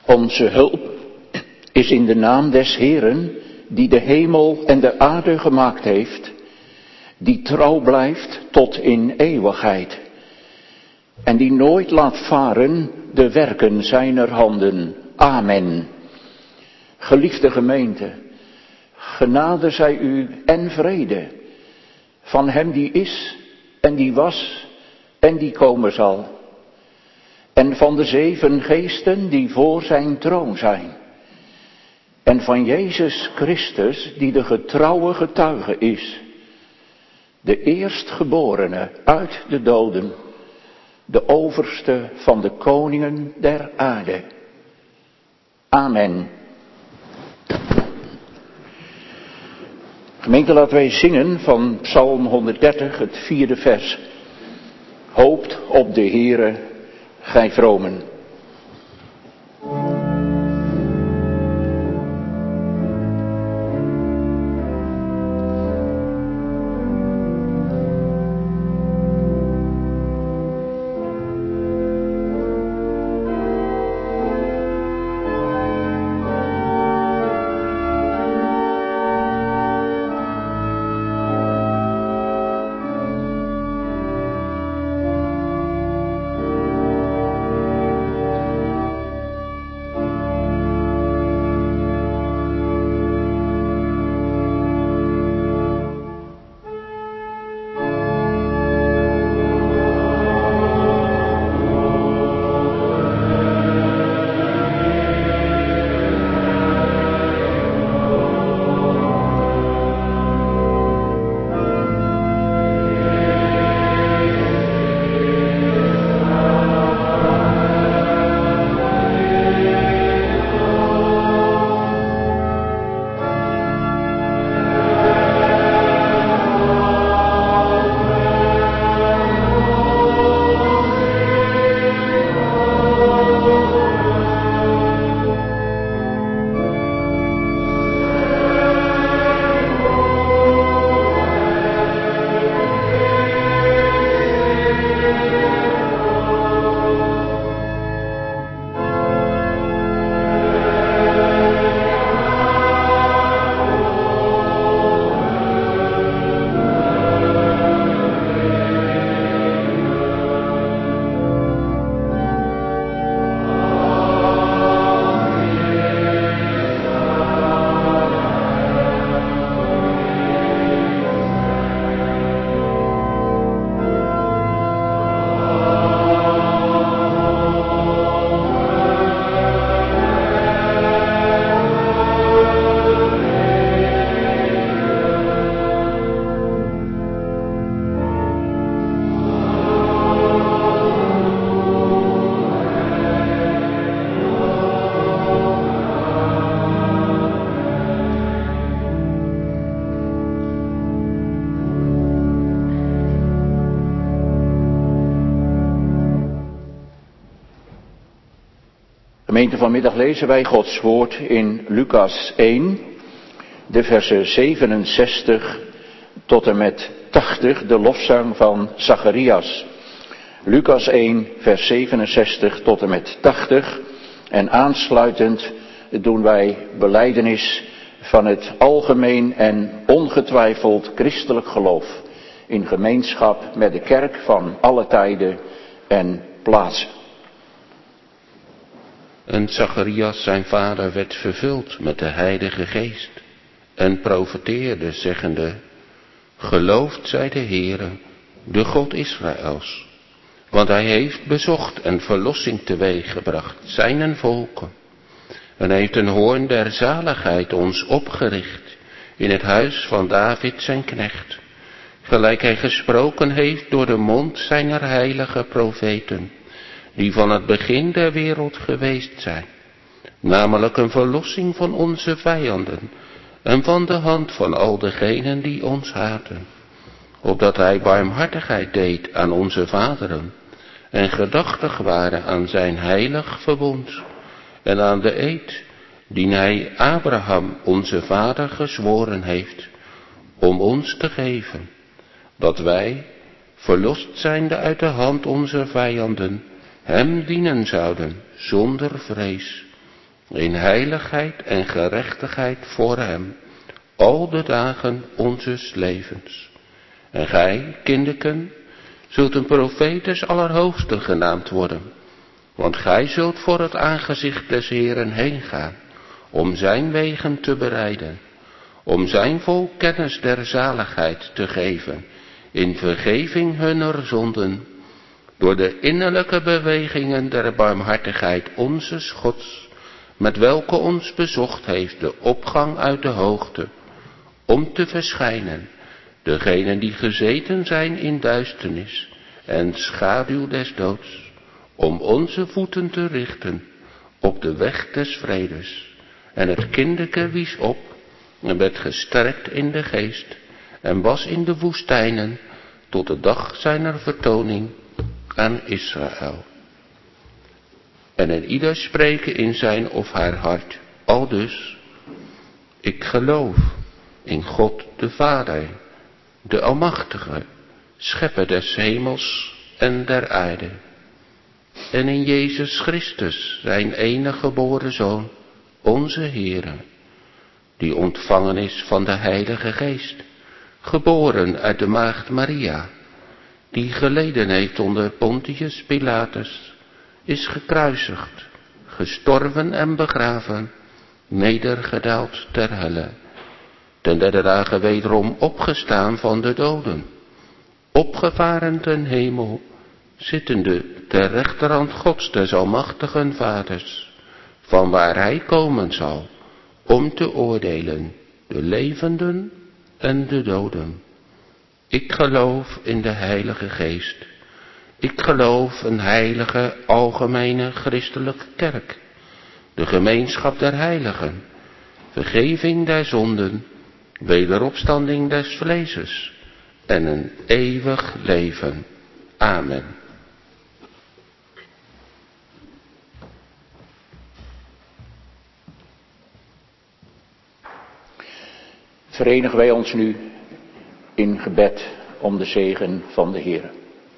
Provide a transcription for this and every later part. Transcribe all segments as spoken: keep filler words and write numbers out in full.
Onze hulp is in de naam des Heeren, die de hemel en de aarde gemaakt heeft, die trouw blijft tot in eeuwigheid en die nooit laat varen de werken zijner handen. Amen. Geliefde gemeente, genade zij u en vrede van hem die is en die was en die komen zal, en van de zeven geesten die voor zijn troon zijn, en van Jezus Christus die de getrouwe getuige is, de eerstgeborene uit de doden, de overste van de koningen der aarde. Amen. Gemeente, laten wij zingen van Psalm honderddertig, het vierde vers. Hoopt op de Heere, gij vromen. Gemeente, vanmiddag lezen wij Gods woord in Lucas één, de versen zevenenzestig tot en met tachtig, de lofzang van Zacharias. Lucas één, vers zevenenzestig tot en met tachtig. En aansluitend doen wij belijdenis van het algemeen en ongetwijfeld christelijk geloof in gemeenschap met de kerk van alle tijden en plaatsen. En Zacharias zijn vader werd vervuld met de Heilige Geest en profeteerde zeggende: Geloofd zij de Heere, de God Israëls, want hij heeft bezocht en verlossing teweeggebracht zijnen volken, en heeft een hoorn der zaligheid ons opgericht in het huis van David zijn knecht, gelijk hij gesproken heeft door de mond zijner heilige profeten, die van het begin der wereld geweest zijn, namelijk een verlossing van onze vijanden en van de hand van al degenen die ons haten, opdat hij barmhartigheid deed aan onze vaderen en gedachtig waren aan zijn heilig verbond en aan de eed die hij Abraham onze vader gezworen heeft om ons te geven, dat wij, verlost zijnde uit de hand onze vijanden, hem dienen zouden zonder vrees in heiligheid en gerechtigheid voor hem, al de dagen onzes levens. En gij, kindeken, zult een profeet des Allerhoogsten genaamd worden, want gij zult voor het aangezicht des Heeren heen gaan, om zijn wegen te bereiden, om zijn volk kennis der zaligheid te geven, in vergeving hunner zonden, door de innerlijke bewegingen der barmhartigheid onzes Gods, met welke ons bezocht heeft de opgang uit de hoogte, om te verschijnen, degenen die gezeten zijn in duisternis en schaduw des doods, om onze voeten te richten op de weg des vredes. En het kindeke wies op en werd gesterkt in de geest en was in de woestijnen tot de dag zijner vertoning aan Israël. En een ieder spreken in zijn of haar hart, aldus: ik geloof in God de Vader, de Almachtige, schepper des hemels en der aarde, en in Jezus Christus, zijn enige geboren Zoon, onze Heere, die ontvangen is van de Heilige Geest, geboren uit de maagd Maria, die geleden heeft onder Pontius Pilatus, is gekruisigd, gestorven en begraven, nedergedaald ter helle, ten derde dagen wederom opgestaan van de doden, opgevaren ten hemel, zittende ter rechterhand Gods des almachtigen Vaders, van waar hij komen zal, om te oordelen de levenden en de doden. Ik geloof in de Heilige Geest. Ik geloof een heilige, algemene, christelijke kerk, de gemeenschap der heiligen, vergeving der zonden, wederopstanding des vleeses en een eeuwig leven. Amen. Verenigen wij ons nu in gebed om de zegen van de Heer.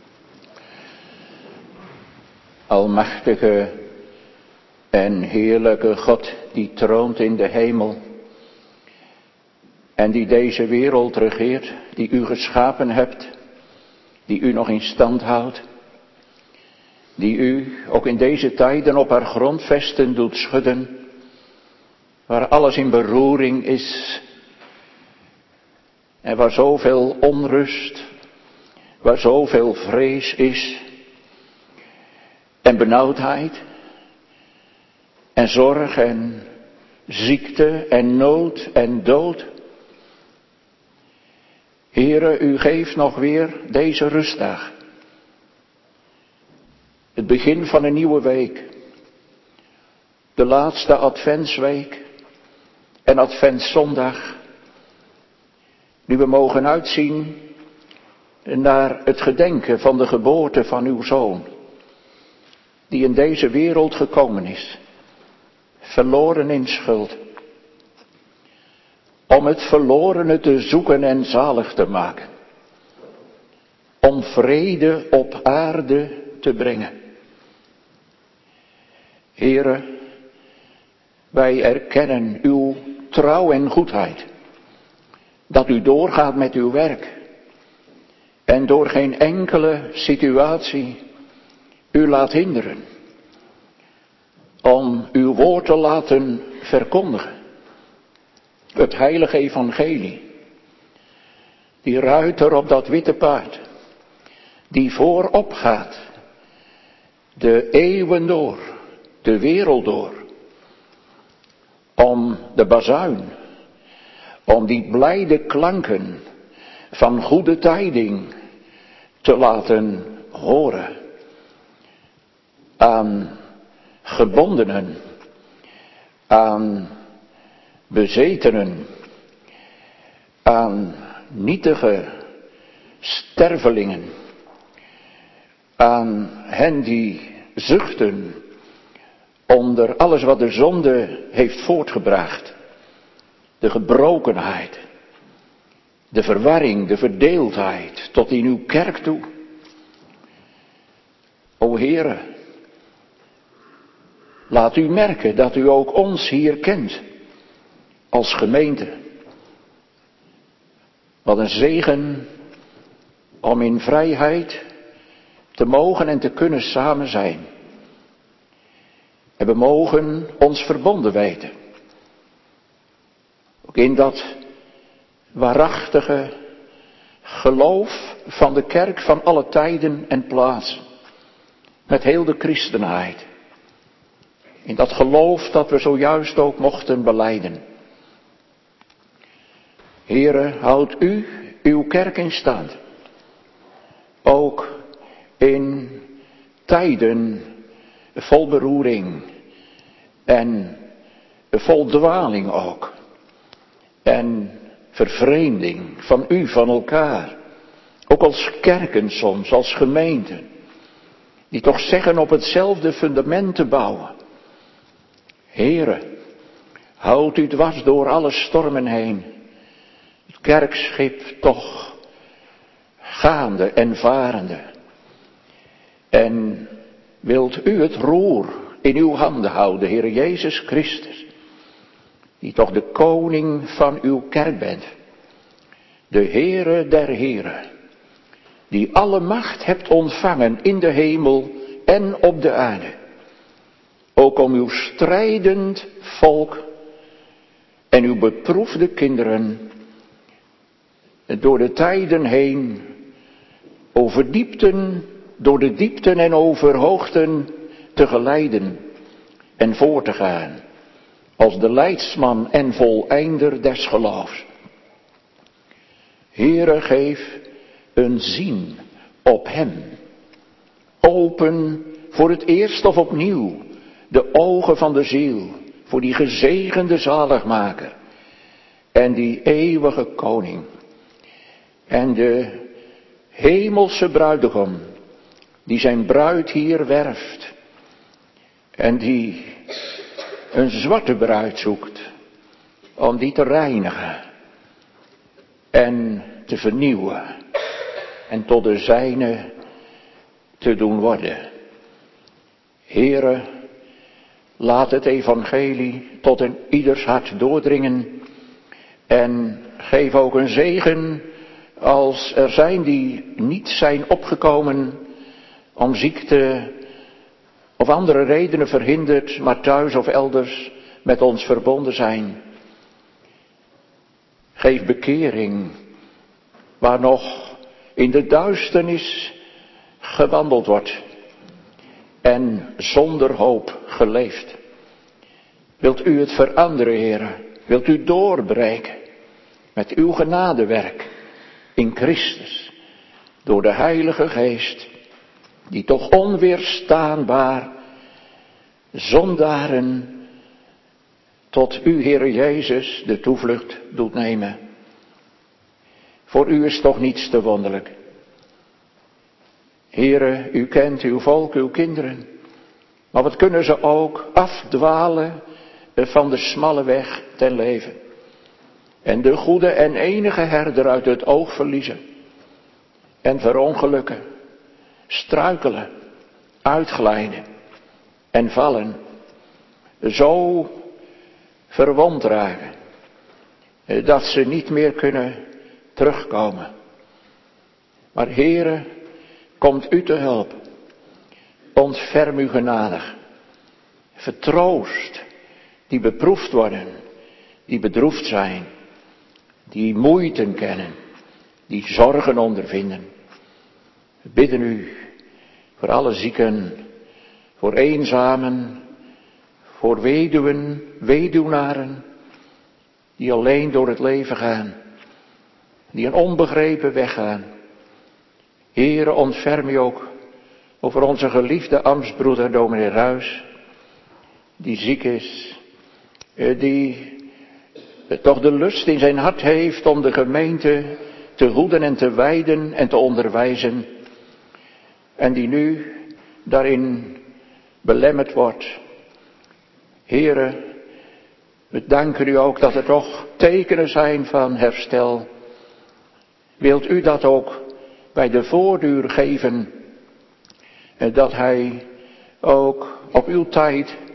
Almachtige en heerlijke God, die troont in de hemel en die deze wereld regeert, die u geschapen hebt, die u nog in stand houdt, die u ook in deze tijden op haar grondvesten doet schudden, waar alles in beroering is en waar zoveel onrust, waar zoveel vrees is en benauwdheid en zorg en ziekte en nood en dood. Heere, u geeft nog weer deze rustdag, het begin van een nieuwe week, de laatste adventsweek en adventszondag, nu we mogen uitzien naar het gedenken van de geboorte van uw Zoon, die in deze wereld gekomen is, verloren in schuld, om het verlorene te zoeken en zalig te maken, om vrede op aarde te brengen. Heere, wij erkennen uw trouw en goedheid, dat u doorgaat met uw werk en door geen enkele situatie u laat hinderen om uw woord te laten verkondigen. Het heilige evangelie, die ruiter op dat witte paard, die voorop gaat, de eeuwen door, de wereld door, om de bazuin, om die blijde klanken van goede tijding te laten horen aan gebondenen, aan bezetenen, aan nietige stervelingen, aan hen die zuchten onder alles wat de zonde heeft voortgebracht. De gebrokenheid, de verwarring, de verdeeldheid, tot in uw kerk toe. O Heere, Laat u merken dat u ook ons hier kent, als gemeente. Wat een zegen om in vrijheid te mogen en te kunnen samen zijn. En we mogen ons verbonden weten. Ook in dat waarachtige geloof van de kerk van alle tijden en plaatsen. Met heel de christenheid. In dat geloof dat we zojuist ook mochten belijden. Heere, houd u uw kerk in stand. Ook in tijden vol beroering en vol dwaling ook. En vervreemding van u, van elkaar. Ook als kerken soms, als gemeenten. Die toch zeggen op hetzelfde fundament te bouwen. Heere, houd u dwars door alle stormen heen. Het kerkschip toch gaande en varende. En wilt u het roer in uw handen houden, Heere Jezus Christus. Die toch de koning van uw kerk bent. De Heere der Heren. Die alle macht hebt ontvangen in de hemel en op de aarde. Ook om uw strijdend volk en uw beproefde kinderen door de tijden heen, over diepten, door de diepten en over hoogten te geleiden en voor te gaan, als de leidsman en voleinder des geloofs. Heere, geef een zien op hem, open voor het eerst of opnieuw de ogen van de ziel, voor die gezegende zaligmaker en die eeuwige koning en de hemelse bruidegom die zijn bruid hier werft en die een zwarte bruid zoekt om die te reinigen en te vernieuwen en tot de zijne te doen worden. Heere, laat het evangelie tot in ieders hart doordringen en geef ook een zegen als er zijn die niet zijn opgekomen om ziekte of andere redenen verhinderd, maar thuis of elders met ons verbonden zijn. Geef bekering waar nog in de duisternis gewandeld wordt en zonder hoop geleefd. Wilt u het veranderen, Heere? Wilt u doorbreken met uw genadewerk in Christus door de Heilige Geest, die toch onweerstaanbaar zondaren tot u, Heere Jezus, de toevlucht doet nemen. Voor u is toch niets te wonderlijk. Heere, u kent uw volk, uw kinderen. Maar wat kunnen ze ook afdwalen van de smalle weg ten leven. En de goede en enige herder uit het oog verliezen. En verongelukken. Struikelen. Uitglijden. En vallen. Zo verwond raken. Dat ze niet meer kunnen terugkomen. Maar Heere, komt u te hulp. Ontferm u genadig. Vertroost die beproefd worden. Die bedroefd zijn. Die moeiten kennen. Die zorgen ondervinden. We bidden u voor alle zieken. Voor eenzamen. Voor weduwen, weduwnaren. Die alleen door het leven gaan. Die een onbegrepen weg gaan. Heere, ontferm u ook over onze geliefde ambtsbroeder dominee Ruys, die ziek is, die toch de lust in zijn hart heeft om de gemeente te hoeden en te wijden en te onderwijzen, en die nu daarin belemmerd wordt. Heere, we danken u ook dat er toch tekenen zijn van herstel. Wilt u dat ook bij de voorduur geven, dat hij ook op uw tijd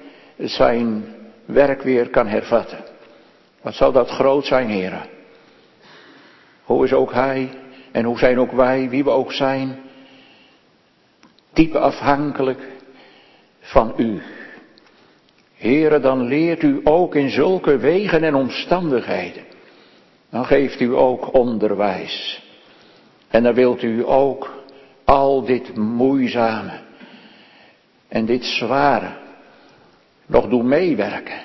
zijn werk weer kan hervatten. Wat zou dat groot zijn, Heere. Hoe is ook Hij en hoe zijn ook wij, wie we ook zijn, diep afhankelijk van U. Heere, dan leert U ook in zulke wegen en omstandigheden. Dan geeft U ook onderwijs. En dan wilt U ook al dit moeizame en dit zware nog doen meewerken.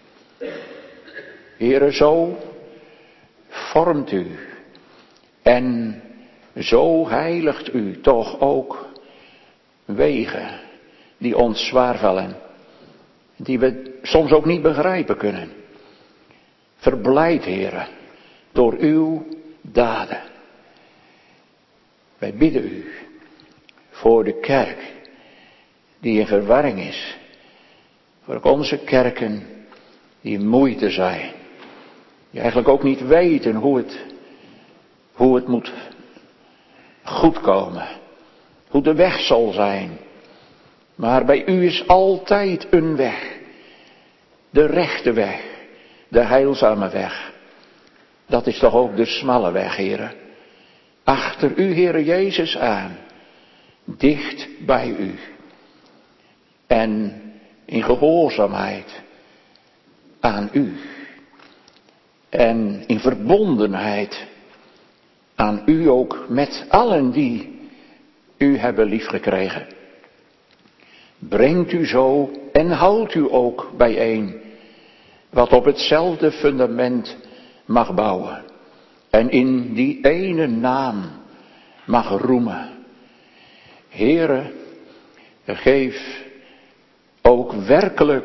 Heere, zo vormt U en zo heiligt U toch ook wegen die ons zwaar vallen, die we soms ook niet begrijpen kunnen. Verblijd, Heere, door Uw daden. Wij bidden U voor de kerk die in verwarring is. Voor onze kerken die in moeite zijn. Die eigenlijk ook niet weten hoe het, hoe het moet goedkomen. Hoe de weg zal zijn. Maar bij U is altijd een weg. De rechte weg. De heilzame weg. Dat is toch ook de smalle weg, Heere. Achter U, Heere Jezus, aan. Dicht bij U. En in gehoorzaamheid aan U. En in verbondenheid aan U ook met allen die U hebben liefgekregen. Brengt U zo en houdt U ook bijeen wat op hetzelfde fundament mag bouwen. En in die ene naam mag roemen. Heere, geef ook werkelijk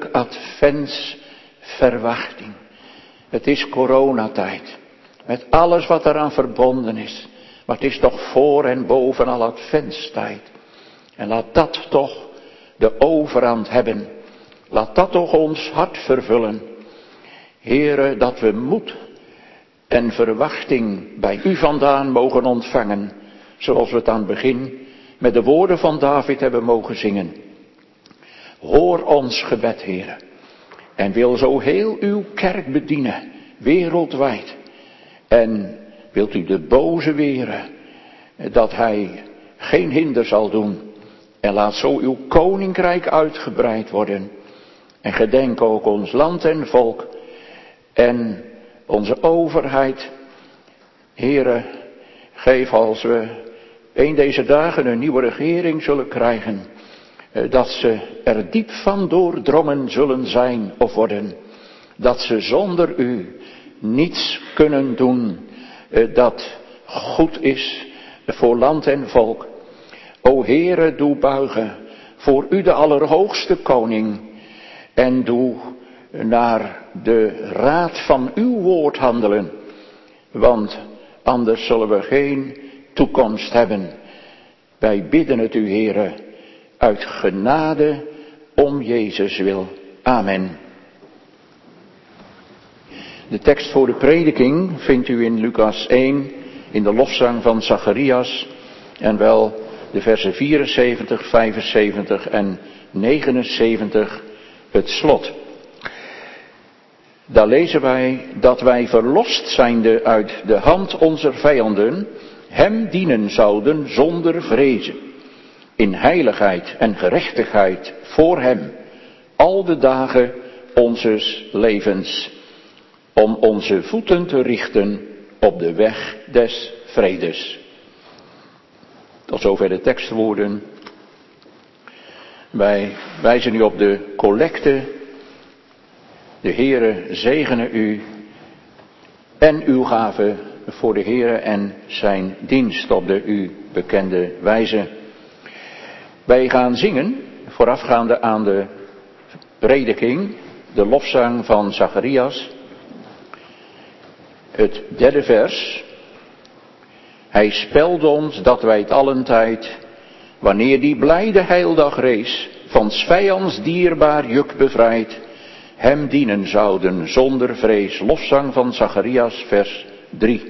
adventsverwachting. Het is coronatijd. Met alles wat eraan verbonden is. Maar het is toch voor en bovenal adventstijd. En laat dat toch de overhand hebben. Laat dat toch ons hart vervullen. Heere, dat we moed en verwachting bij U vandaan mogen ontvangen. Zoals we het aan het begin met de woorden van David hebben mogen zingen. Hoor ons gebed, Heere. En wil zo heel uw kerk bedienen, wereldwijd. En wilt u de boze weren, dat hij geen hinder zal doen. En laat zo uw koninkrijk uitgebreid worden. En gedenk ook ons land en volk. En onze overheid. Heere, geef als we een deze dagen een nieuwe regering zullen krijgen. Dat ze er diep van doordrongen zullen zijn of worden. Dat ze zonder u niets kunnen doen dat goed is voor land en volk. O Heere, doe buigen voor u de Allerhoogste Koning. En doe naar de raad van uw woord handelen. Want anders zullen we geen toekomst hebben. Wij bidden het u, Heere, uit genade om Jezus wil. Amen. De tekst voor de prediking vindt u in Lucas één, in de lofzang van Zacharias, en wel de versen vierenzeventig, vijfenzeventig en negenenzeventig, het slot. Daar lezen wij dat wij verlost zijnde uit de hand onze vijanden, hem dienen zouden zonder vrezen, in heiligheid en gerechtigheid voor hem, al de dagen onzes levens, om onze voeten te richten op de weg des vredes. Tot zover de tekstwoorden. Wij wijzen u op de collecte. De Heere zegene u en uw gave voor de Heere en zijn dienst op de u bekende wijze. Wij gaan zingen, voorafgaande aan de prediking, de lofzang van Zacharias. Het derde vers. Hij spelde ons dat wij het allentijd, wanneer die blijde heildag rees, van 's vijands dierbaar juk bevrijd, hem dienen zouden zonder vrees. Lofzang van Zacharias, vers drie.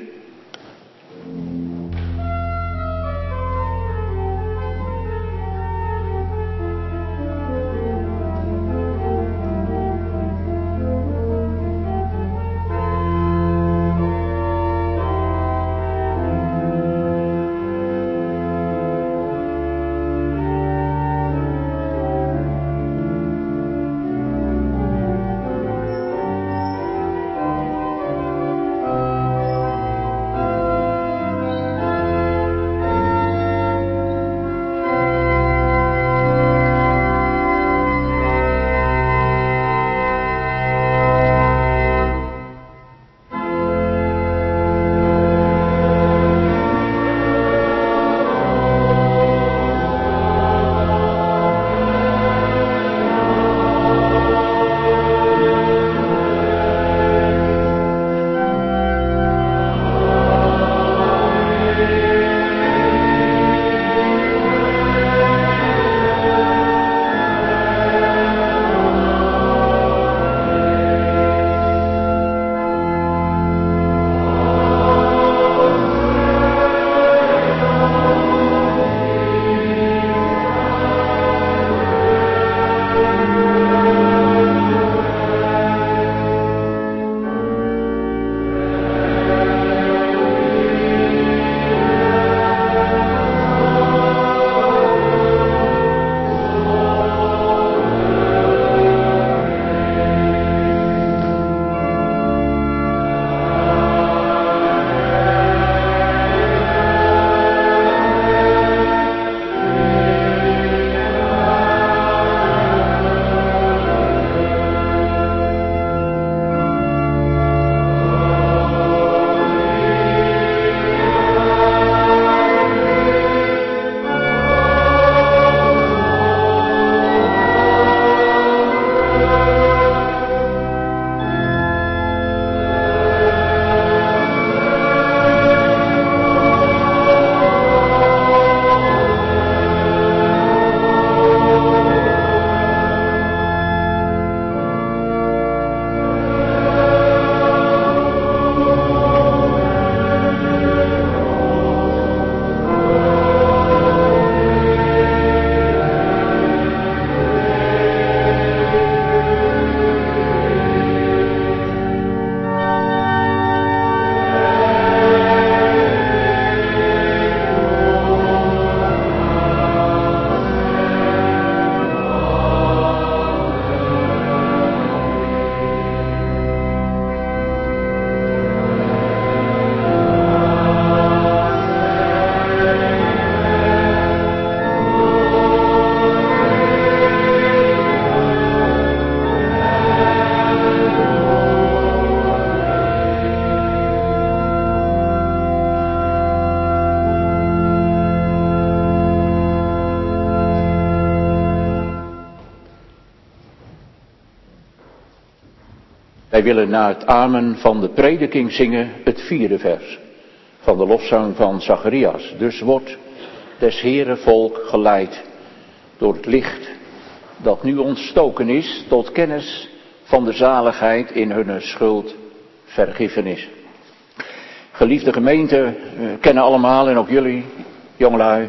Wij willen na het amen van de prediking zingen het vierde vers van de lofzang van Zacharias. Dus wordt des Heeren volk geleid door het licht dat nu ontstoken is tot kennis van de zaligheid in hun schuldvergiffenis. Geliefde gemeente, we kennen allemaal en ook jullie, jongelui,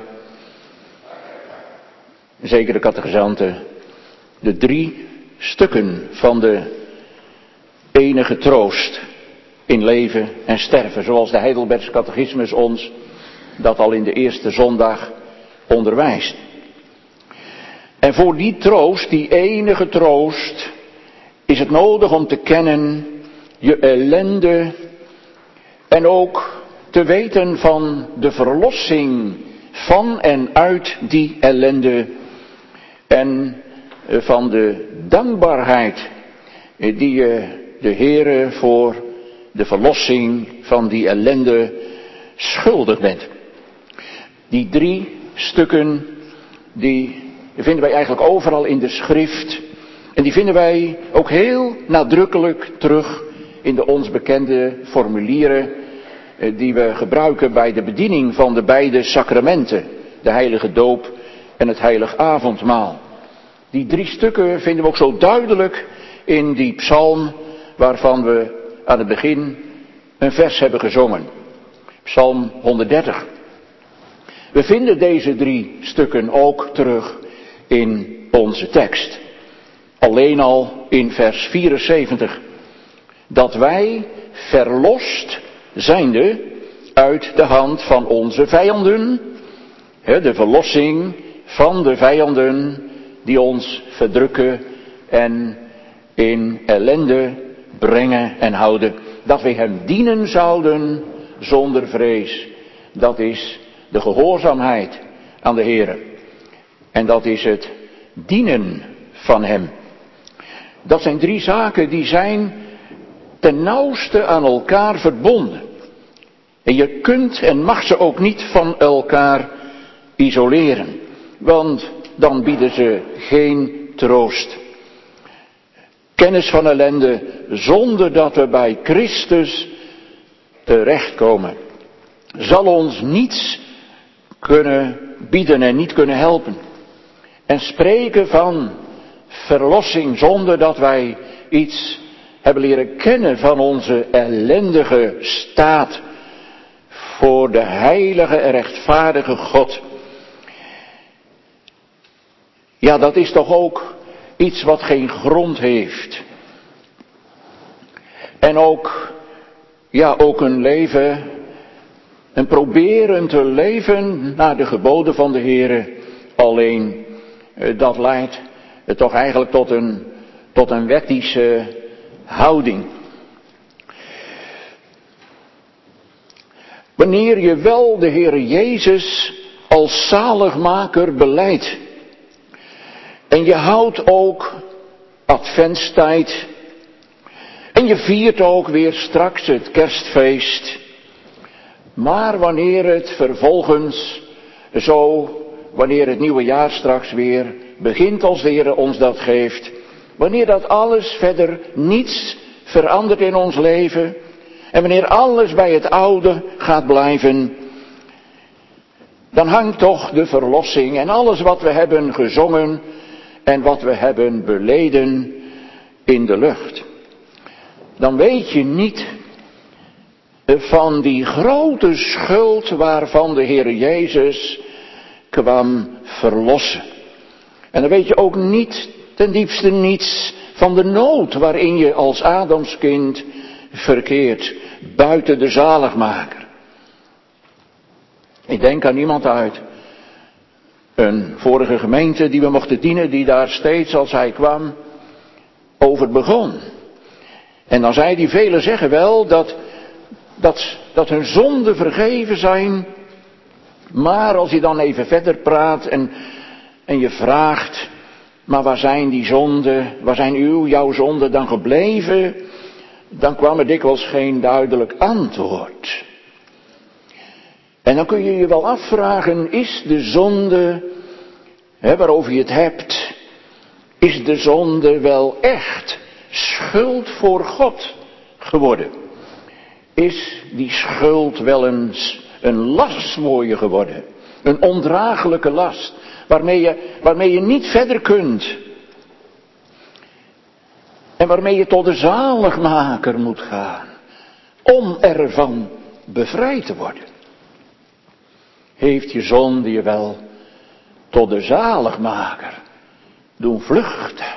zeker de catechizanten, de drie stukken van de enige troost in leven en sterven, zoals de Heidelbergse catechismus ons dat al in de eerste zondag onderwijst. En voor die troost, die enige troost, is het nodig om te kennen je ellende en ook te weten van de verlossing van en uit die ellende en van de dankbaarheid die je de Heere voor de verlossing van die ellende schuldig bent. Die drie stukken, die vinden wij eigenlijk overal in de schrift. En die vinden wij ook heel nadrukkelijk terug in de ons bekende formulieren die we gebruiken bij de bediening van de beide sacramenten. De heilige doop en het heilig avondmaal. Die drie stukken vinden we ook zo duidelijk in die psalm waarvan we aan het begin een vers hebben gezongen. Psalm honderddertig. We vinden deze drie stukken ook terug in onze tekst. Alleen al in vers vierenzeventig. Dat wij verlost zijnde uit de hand van onze vijanden. De verlossing van de vijanden die ons verdrukken en in ellende brengen en houden. Dat wij hem dienen zouden zonder vrees. Dat is de gehoorzaamheid aan de Heere. En dat is het dienen van hem. Dat zijn drie zaken die zijn ten nauwste aan elkaar verbonden. En je kunt en mag ze ook niet van elkaar isoleren. Want dan bieden ze geen troost. Kennis van ellende zonder dat we bij Christus terechtkomen. Zal ons niets kunnen bieden en niet kunnen helpen. En spreken van verlossing zonder dat wij iets hebben leren kennen van onze ellendige staat voor de heilige en rechtvaardige God. Ja, dat is toch ook iets wat geen grond heeft. En ook, ja, ook een leven, een proberen te leven naar de geboden van de Heere. Alleen, dat leidt toch eigenlijk tot een, tot een wettische houding. Wanneer je wel de Heere Jezus als zaligmaker belijdt. En je houdt ook adventstijd. En je viert ook weer straks het kerstfeest. Maar wanneer het vervolgens zo, wanneer het nieuwe jaar straks weer begint als de Heer ons dat geeft. Wanneer dat alles verder niets verandert in ons leven. En wanneer alles bij het oude gaat blijven. Dan hangt toch de verlossing en alles wat we hebben gezongen en wat we hebben beleden in de lucht. Dan weet je niet van die grote schuld waarvan de Heer Jezus kwam verlossen. En dan weet je ook niet, ten diepste niets, van de nood waarin je als Adamskind verkeert, buiten de zaligmaker. Ik denk aan iemand uit een vorige gemeente die we mochten dienen, die daar steeds als hij kwam over begon. En dan zei hij, velen zeggen wel dat, dat, dat hun zonden vergeven zijn, maar als je dan even verder praat en, en je vraagt, maar waar zijn die zonden, waar zijn uw, jouw zonden dan gebleven? Dan kwam er dikwijls geen duidelijk antwoord. En dan kun je je wel afvragen, is de zonde, hè, waarover je het hebt, is de zonde wel echt schuld voor God geworden? Is die schuld wel eens een last voor je geworden? Een ondraaglijke last, waarmee je, waarmee je niet verder kunt. En waarmee je tot de zaligmaker moet gaan, om ervan bevrijd te worden. Heeft je zonde je wel tot de zaligmaker doen vluchten?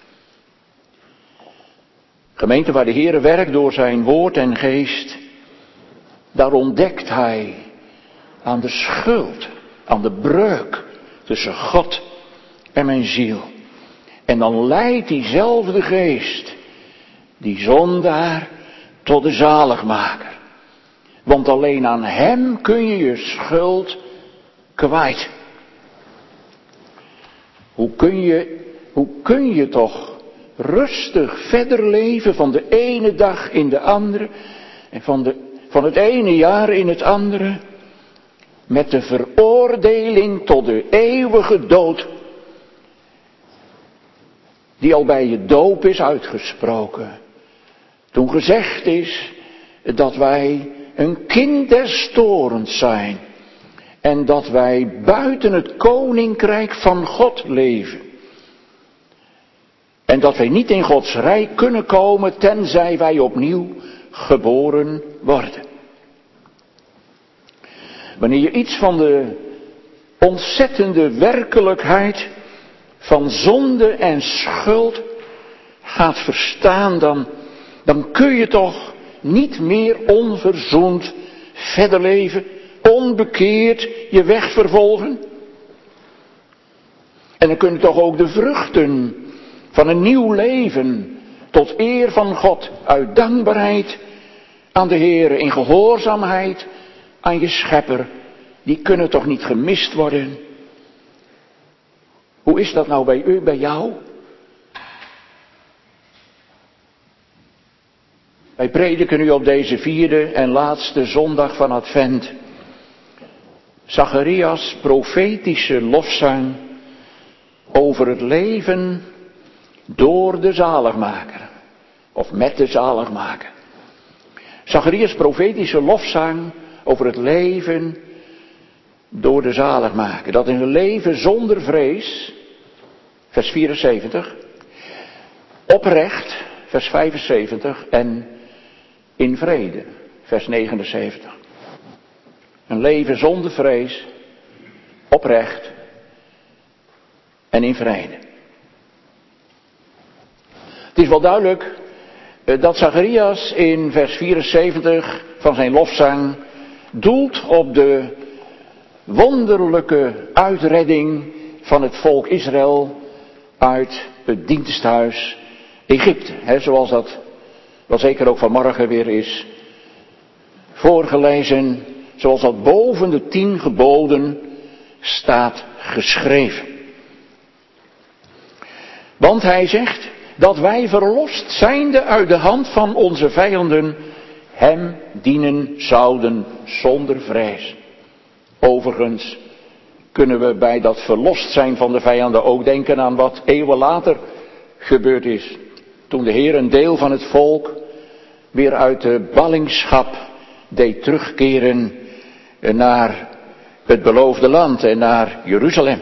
Gemeente waar de Heere werkt door zijn woord en geest, daar ontdekt hij aan de schuld, aan de breuk tussen God en mijn ziel. En dan leidt diezelfde geest, die zondaar, tot de zaligmaker. Want alleen aan hem kun je je schuld kwijt. Hoe kun je, hoe kun je toch rustig verder leven van de ene dag in de andere en van, de, van het ene jaar in het andere, met de veroordeling tot de eeuwige dood, die al bij je doop is uitgesproken. Toen gezegd is dat wij een kind des toorns zijn en dat wij buiten het koninkrijk van God leven. En dat wij niet in Gods rijk kunnen komen tenzij wij opnieuw geboren worden. Wanneer je iets van de ontzettende werkelijkheid van zonde en schuld gaat verstaan, dan, dan kun je toch niet meer onverzoend verder leven, onbekeerd je weg vervolgen. En dan kun je toch ook de vruchten van een nieuw leven tot eer van God, uit dankbaarheid aan de Heere, in gehoorzaamheid aan je Schepper, die kunnen toch niet gemist worden? Hoe is dat nou bij u, bij jou? Wij prediken nu op deze vierde en laatste zondag van Advent Zacharias' profetische lofzang over het leven door de zaligmaker, of met de zaligmaker. Zacharias' profetische lofzang over het leven door de zaligmaker. Dat is een leven zonder vrees, vers vierenzeventig, oprecht, vers vijfenzeventig, en in vrede, vers negenenzeventig. Een leven zonder vrees, oprecht en in vrede. Het is wel duidelijk dat Zacharias in vers vierenzeventig van zijn lofzang doelt op de wonderlijke uitredding van het volk Israël uit het diensthuis Egypte. He, zoals dat wel zeker ook vanmorgen weer is voorgelezen, zoals dat boven de tien geboden staat geschreven. Want hij zegt dat wij verlost zijnde uit de hand van onze vijanden hem dienen zouden zonder vrees. Overigens kunnen we bij dat verlost zijn van de vijanden ook denken aan wat eeuwen later gebeurd is. Toen de Heer een deel van het volk weer uit de ballingschap deed terugkeren naar het beloofde land en naar Jeruzalem.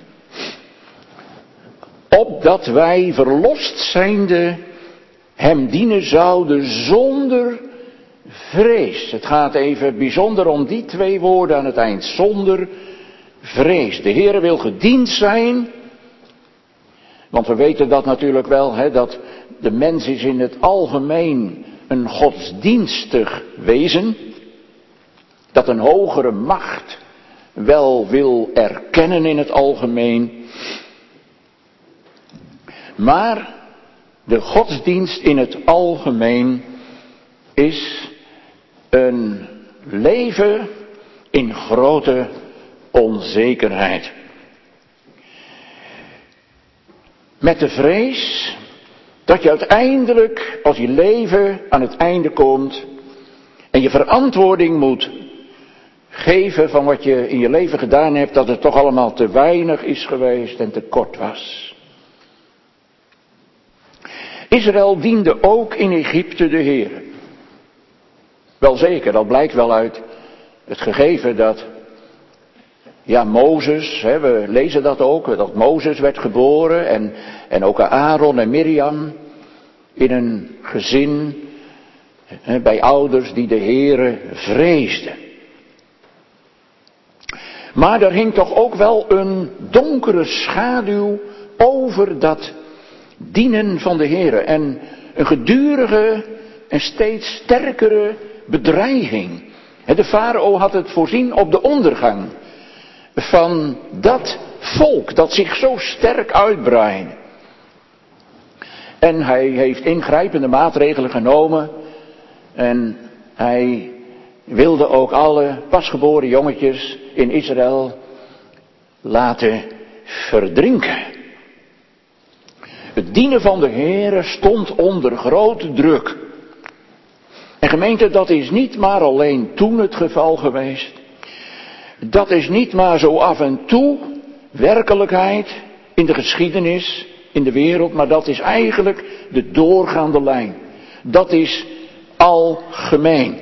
Opdat wij verlost zijnde hem dienen zouden zonder vrees. Het gaat even bijzonder om die twee woorden aan het eind. Zonder vrees. De Heere wil gediend zijn. Want we weten dat natuurlijk wel, hè, dat de mens is in het algemeen een godsdienstig wezen. Dat een hogere macht wel wil erkennen in het algemeen. Maar de godsdienst in het algemeen is een leven in grote onzekerheid. Met de vrees dat je uiteindelijk, als je leven aan het einde komt en je verantwoording moet geven van wat je in je leven gedaan hebt, dat het toch allemaal te weinig is geweest en te kort was. Israël diende ook in Egypte de Heere. Wel zeker, dat blijkt wel uit het gegeven dat, ja, Mozes, hè, we lezen dat ook, dat Mozes werd geboren en, en ook Aaron en Miriam in een gezin, hè, bij ouders die de Heere vreesden. Maar er hing toch ook wel een donkere schaduw over dat dienen van de Heere en een gedurige en steeds sterkere bedreiging. De farao had het voorzien op de ondergang van dat volk dat zich zo sterk uitbreidde. En hij heeft ingrijpende maatregelen genomen en hij wilde ook alle pasgeboren jongetjes in Israël laten verdrinken. Het dienen van de Heere stond onder grote druk. En gemeente, dat is niet maar alleen toen het geval geweest. Dat is niet maar zo af en toe werkelijkheid in de geschiedenis, in de wereld, maar dat is eigenlijk de doorgaande lijn. Dat is algemeen.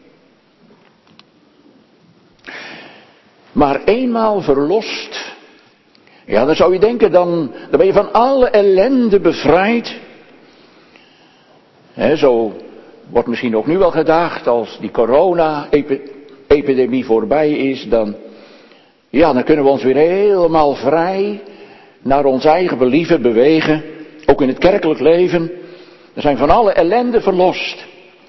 Maar eenmaal verlost, ja, dan zou je denken, dan, dan ben je van alle ellende bevrijd. He, zo wordt misschien ook nu wel gedacht, als die corona-epidemie voorbij is, dan, ja, dan kunnen we ons weer helemaal vrij naar ons eigen believen bewegen, ook in het kerkelijk leven. We zijn van alle ellende verlost.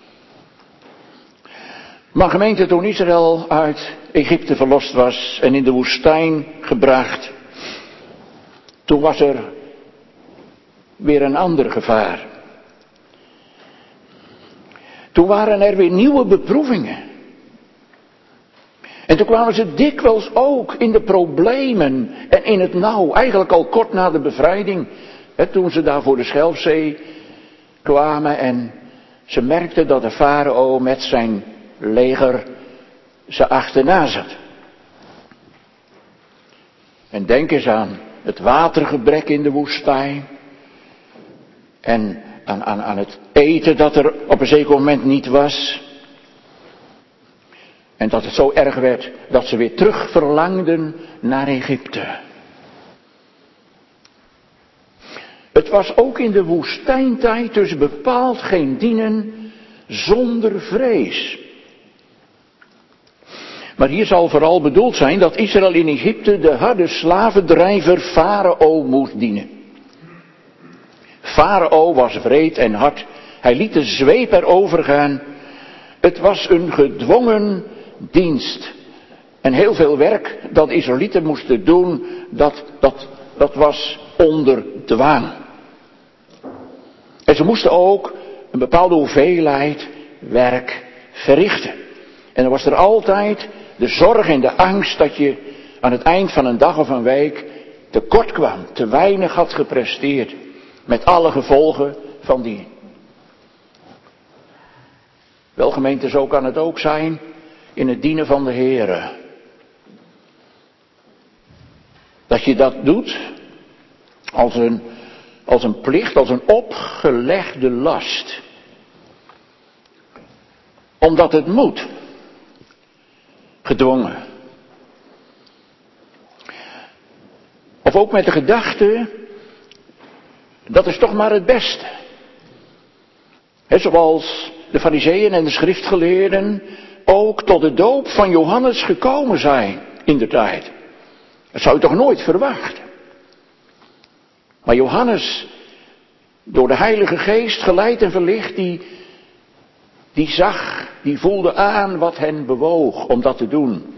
Maar gemeente, toen Israël uit Egypte verlost was en in de woestijn gebracht, toen was er weer een ander gevaar. Toen waren er weer nieuwe beproevingen. En toen kwamen ze dikwijls ook in de problemen en in het nauw, eigenlijk al kort na de bevrijding, hè, toen ze daar voor de Schelfzee kwamen en ze merkten dat de farao met zijn leger ze achterna zat. En denk eens aan het watergebrek in de woestijn en aan, aan, aan het eten dat er op een zeker moment niet was. En dat het zo erg werd dat ze weer terug verlangden naar Egypte. Het was ook in de woestijntijd dus bepaald geen dienen zonder vrees. Maar hier zal vooral bedoeld zijn dat Israël in Egypte de harde slavendrijver Farao moest dienen. Farao was wreed en hard. Hij liet de zweep erover gaan. Het was een gedwongen dienst. En heel veel werk dat de Israëlieten moesten doen, dat, dat, dat was onder dwang. En ze moesten ook een bepaalde hoeveelheid werk verrichten. En dan was er altijd de zorg en de angst dat je aan het eind van een dag of een week tekort kwam, te weinig had gepresteerd, met alle gevolgen van die. Wel gemeente, zo kan het ook zijn in het dienen van de Heere. Dat je dat doet als een, als een plicht, als een opgelegde last. Omdat het moet. Gedwongen. Of ook met de gedachte, dat is toch maar het beste. He, zoals de farizeeën en de schriftgeleerden ook tot de doop van Johannes gekomen zijn in de tijd. Dat zou je toch nooit verwachten. Maar Johannes, door de Heilige Geest geleid en verlicht, die, die zag, die voelde aan wat hen bewoog om dat te doen.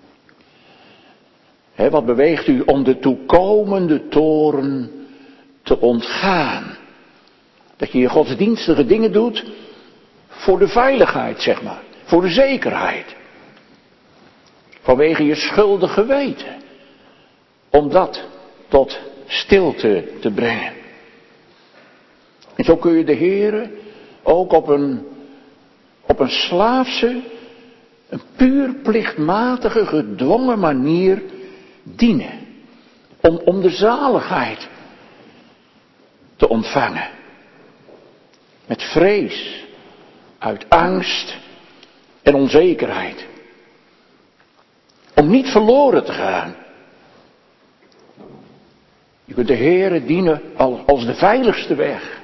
He, wat beweegt u om de toekomende toorn te ontgaan? Dat je je godsdienstige dingen doet voor de veiligheid, zeg maar. Voor de zekerheid. Vanwege je schuldig geweten. Om dat tot stilte te brengen. En zo kun je de Heere ook op een, op een slaafse, een puur plichtmatige, gedwongen manier dienen. Om, om de zaligheid te ontvangen. met vrees, uit angst en onzekerheid. Om niet verloren te gaan. Je kunt de Heere dienen als de veiligste weg.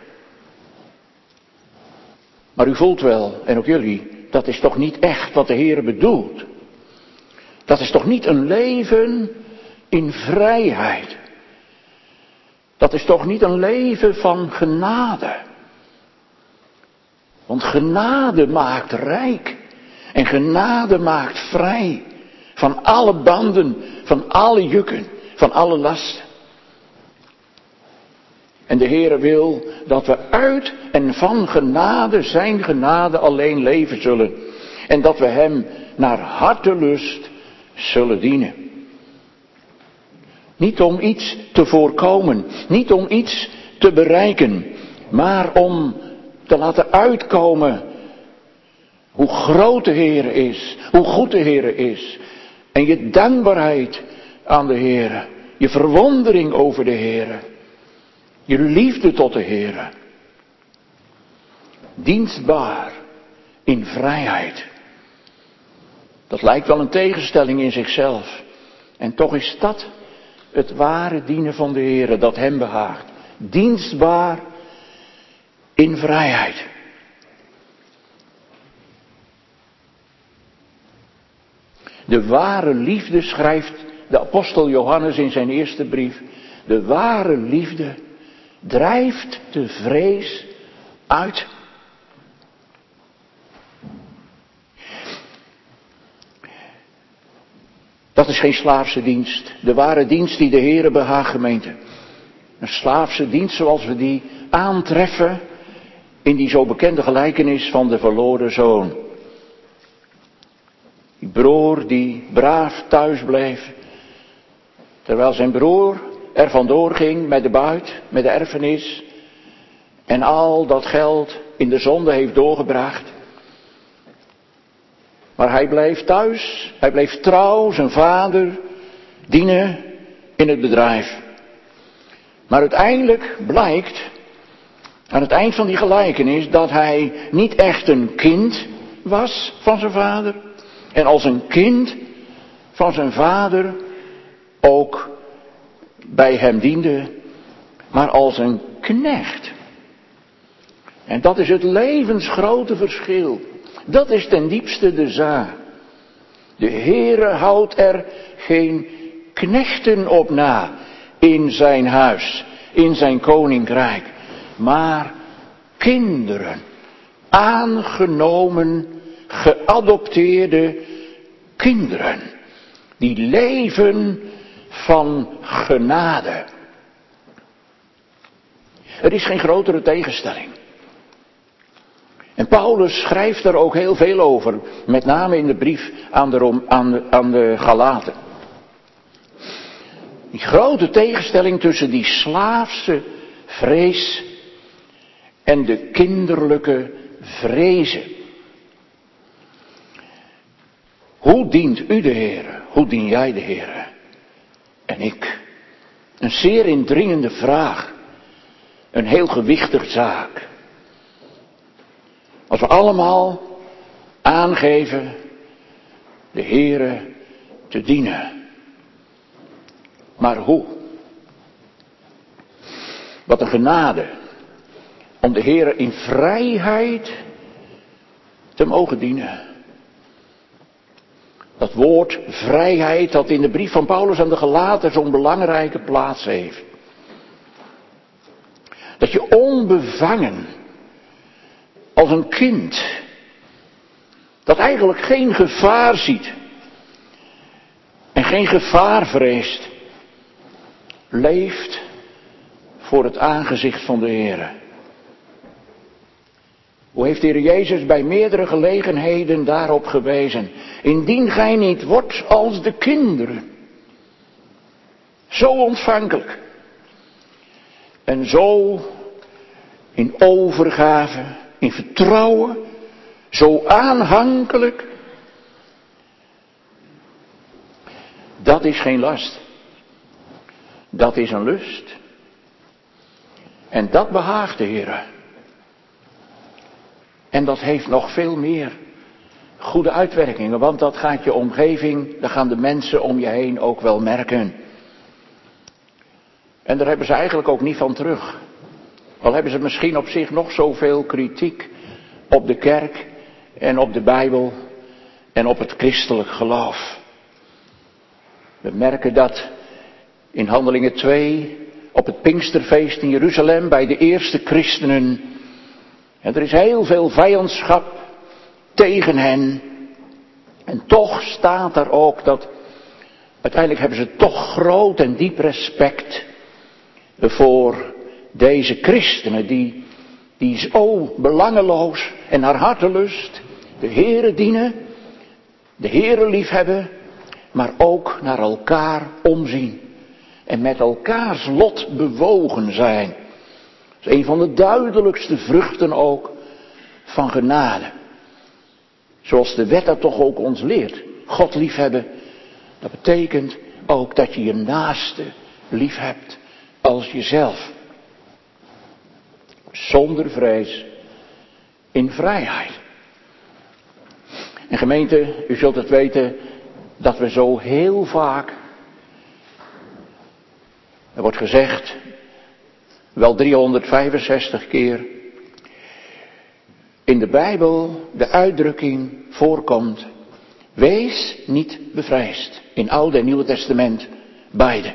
Maar u voelt wel, en ook jullie, dat is toch niet echt wat de Heere bedoelt. Dat is toch niet een leven in vrijheid. Dat is toch niet een leven van genade. Want genade maakt rijk. En genade maakt vrij. Van alle banden, van alle jukken, van alle lasten. En de Heere wil dat we uit en van genade, zijn genade alleen leven zullen. En dat we hem naar hartelust zullen dienen. Niet om iets te voorkomen, niet om iets te bereiken, maar om te laten uitkomen hoe groot de Heere is, hoe goed de Heere is. En je dankbaarheid aan de Heere, je verwondering over de Heere, je liefde tot de Heere. Dienstbaar in vrijheid. Dat lijkt wel een tegenstelling in zichzelf. En toch is dat het ware dienen van de Heere dat hem behaagt. Dienstbaar in vrijheid. De ware liefde, schrijft de apostel Johannes in zijn eerste brief. De ware liefde drijft de vrees uit. Dat is geen slaafse dienst. De ware dienst die de Heere behaagt, gemeente. Een slaafse dienst zoals we die aantreffen in die zo bekende gelijkenis van de verloren zoon. Die broer die braaf thuis bleef, terwijl zijn broer er vandoor ging met de buit, met de erfenis en al dat geld in de zonde heeft doorgebracht. Maar hij bleef thuis, hij bleef trouw zijn vader dienen in het bedrijf. Maar uiteindelijk blijkt, aan het eind van die gelijkenis, dat hij niet echt een kind was van zijn vader. En als een kind van zijn vader ook bij hem diende, maar als een knecht. En dat is het levensgrote verschil. Dat is ten diepste de zaak. De Heere houdt er geen knechten op na in zijn huis, in zijn koninkrijk, maar kinderen, aangenomen, geadopteerde kinderen, die leven van genade. Er is geen grotere tegenstelling. En Paulus schrijft er ook heel veel over, met name in de brief aan de, Rom, aan de, aan de Galaten. Die grote tegenstelling tussen die slaafse vrees en de kinderlijke vrezen. Hoe dient u de Heere? Hoe dien jij de Heere? En ik. Een zeer indringende vraag. Een heel gewichtige zaak. Als we allemaal aangeven de Heere te dienen. Maar hoe? Wat een genade om de Heere in vrijheid te mogen dienen. Dat woord vrijheid dat in de brief van Paulus aan de Galaten zo'n belangrijke plaats heeft. Dat je onbevangen als een kind, dat eigenlijk geen gevaar ziet en geen gevaar vreest, leeft voor het aangezicht van de Heere. Hoe heeft de Heer Jezus bij meerdere gelegenheden daarop gewezen? Indien gij niet wordt als de kinderen. Zo ontvankelijk. En zo in overgave, in vertrouwen, zo aanhankelijk. Dat is geen last. Dat is een lust. En dat behaagt de Heer. En dat heeft nog veel meer goede uitwerkingen, want dat gaat je omgeving, daar gaan de mensen om je heen ook wel merken. En daar hebben ze eigenlijk ook niet van terug. Al hebben ze misschien op zich nog zoveel kritiek op de kerk en op de Bijbel en op het christelijk geloof. We merken dat in Handelingen twee, op het Pinksterfeest in Jeruzalem, bij de eerste christenen. En er is heel veel vijandschap tegen hen. En toch staat er ook dat uiteindelijk hebben ze toch groot en diep respect voor deze christenen die, die zo belangeloos en naar hartelust de Heere dienen, de Heere liefhebben, maar ook naar elkaar omzien en met elkaars lot bewogen zijn. Dat is een van de duidelijkste vruchten ook van genade. Zoals de wet dat toch ook ons leert. God liefhebben, dat betekent ook dat je je naaste liefhebt als jezelf. Zonder vrees, in vrijheid. En gemeente, u zult het weten dat we zo heel vaak, er wordt gezegd, wel driehonderdvijfenzestig keer, in de Bijbel de uitdrukking voorkomt, wees niet bevreesd. In Oude en Nieuwe Testament, beide.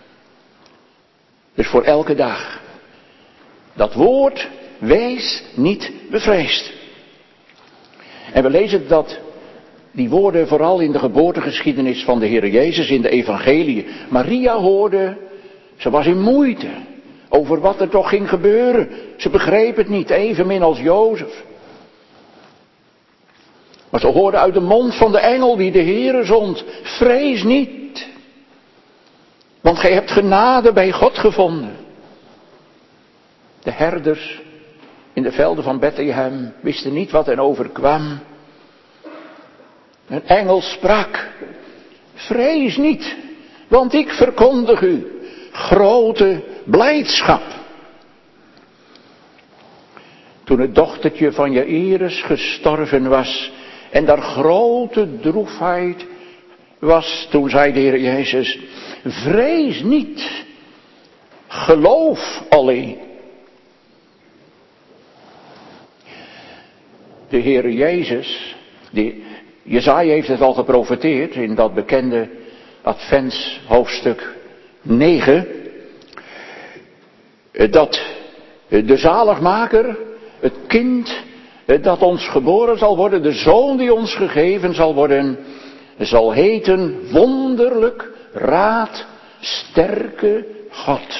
Dus voor elke dag. Dat woord, wees niet bevreesd. En we lezen dat die woorden vooral in de geboortegeschiedenis van de Heer Jezus in de evangelie. Maria hoorde, ze was in moeite over wat er toch ging gebeuren. Ze begreep het niet, evenmin als Jozef. Maar ze hoorde uit de mond van de engel die de Heere zond, vrees niet, want gij hebt genade bij God gevonden. De herders in de velden van Bethlehem wisten niet wat hen overkwam. Een engel sprak, vrees niet, want ik verkondig u grote blijdschap. Toen het dochtertje van Jairus gestorven was en daar grote droefheid was, toen zei de Heer Jezus, vrees niet, geloof alleen. De Heer Jezus, die, Jesaja heeft het al geprofeteerd in dat bekende adventshoofdstuk negen, dat de zaligmaker, het kind dat ons geboren zal worden, de zoon die ons gegeven zal worden, zal heten wonderlijk, raad, sterke God.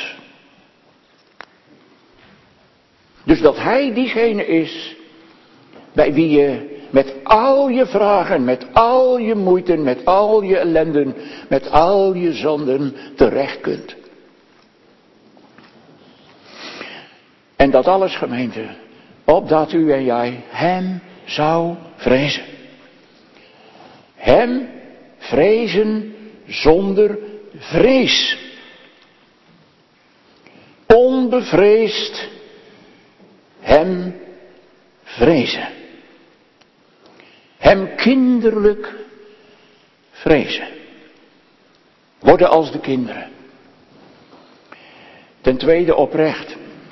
Dus dat hij diegene is bij wie je met al je vragen, met al je moeite, met al je ellenden, met al je zonden terecht kunt. En dat alles, gemeente, opdat u en jij hem zou vrezen. Hem vrezen zonder vrees. Onbevreesd hem vrezen. Hem kinderlijk vrezen. Worden als de kinderen. Ten tweede oprecht.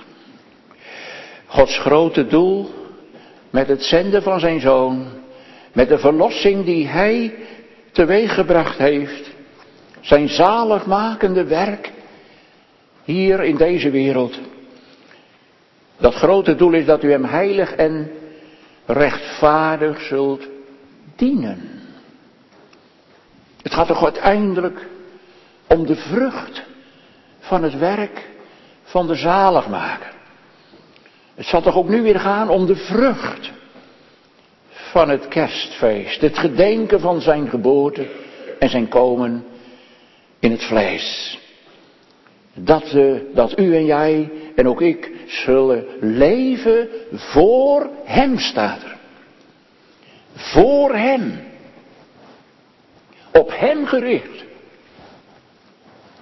Gods grote doel met het zenden van zijn zoon, met de verlossing die hij teweeggebracht heeft, zijn zaligmakende werk hier in deze wereld. Dat grote doel is dat u hem heilig en rechtvaardig zult dienen. Het gaat toch uiteindelijk om de vrucht van het werk van de zaligmaker. Het zal toch ook nu weer gaan om de vrucht van het kerstfeest. Het gedenken van zijn geboorte en zijn komen in het vlees. Dat, uh, dat u en jij en ook ik zullen leven voor hem, staat er. Voor hem. Op hem gericht.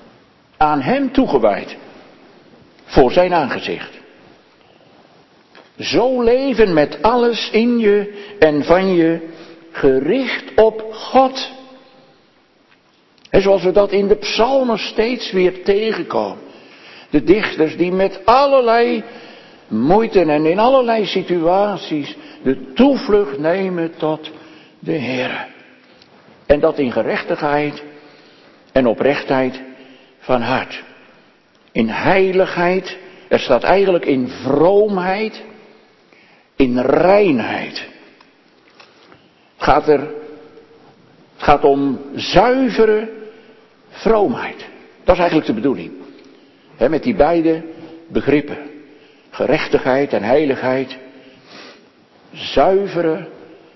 Aan hem toegewijd. Voor zijn aangezicht. Zo leven met alles in je en van je, gericht op God. En zoals we dat in de psalmen steeds weer tegenkomen. De dichters die met allerlei moeite en in allerlei situaties de toevlucht nemen tot de Heer. En dat in gerechtigheid en oprechtheid van hart. In heiligheid, er staat eigenlijk in vroomheid, in reinheid. Het gaat er, het gaat om zuivere vroomheid. Dat is eigenlijk de bedoeling. He, met die beide begrippen. Gerechtigheid en heiligheid. Zuivere,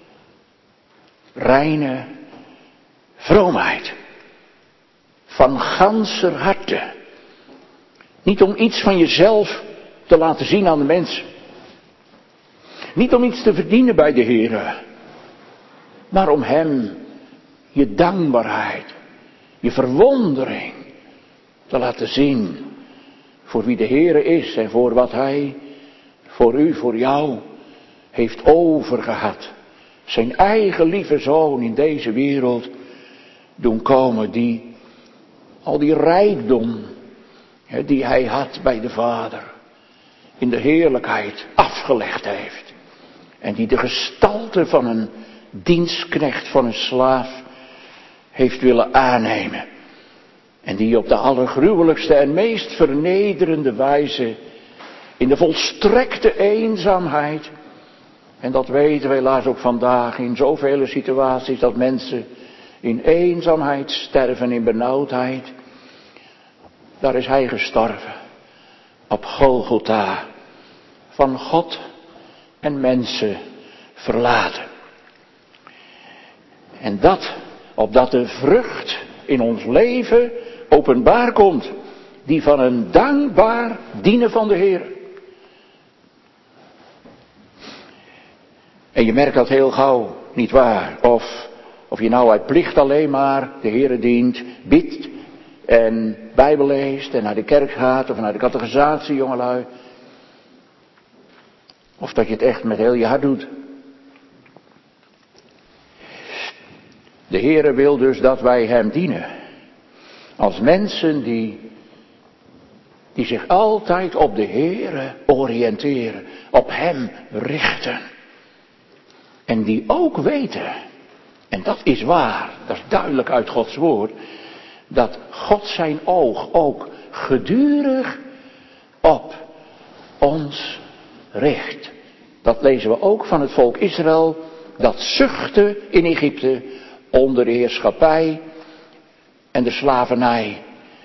reine vroomheid. Van ganser harte. Niet om iets van jezelf te laten zien aan de mensen. Niet om iets te verdienen bij de Heer. Maar om Hem je dankbaarheid, je verwondering te laten zien. Voor wie de Heer is en voor wat Hij voor u, voor jou heeft overgehad. Zijn eigen lieve zoon in deze wereld doen komen, die al die rijkdom hè, die hij had bij de Vader in de heerlijkheid afgelegd heeft. En die de gestalte van een dienstknecht, van een slaaf heeft willen aannemen. En die op de allergruwelijkste en meest vernederende wijze in de volstrekte eenzaamheid. En dat weten we helaas ook vandaag in zoveel situaties dat mensen in eenzaamheid sterven, in benauwdheid. Daar is hij gestorven. Op Golgotha. Van God en mensen verlaten. En dat, opdat de vrucht in ons leven openbaar komt. Die van een dankbaar dienen van de Heer. En je merkt dat heel gauw, niet waar? Of, of je nou uit plicht alleen maar de Heere dient, bidt en Bijbel leest en naar de kerk gaat of naar de catechisatie, jongelui. Of dat je het echt met heel je hart doet. De Heere wil dus dat wij Hem dienen. Als mensen die, die zich altijd op de Heere oriënteren, op Hem richten. En die ook weten, en dat is waar, dat is duidelijk uit Gods woord, dat God zijn oog ook gedurig op ons richt. Dat lezen we ook van het volk Israël, dat zuchtte in Egypte onder de heerschappij en de slavernij.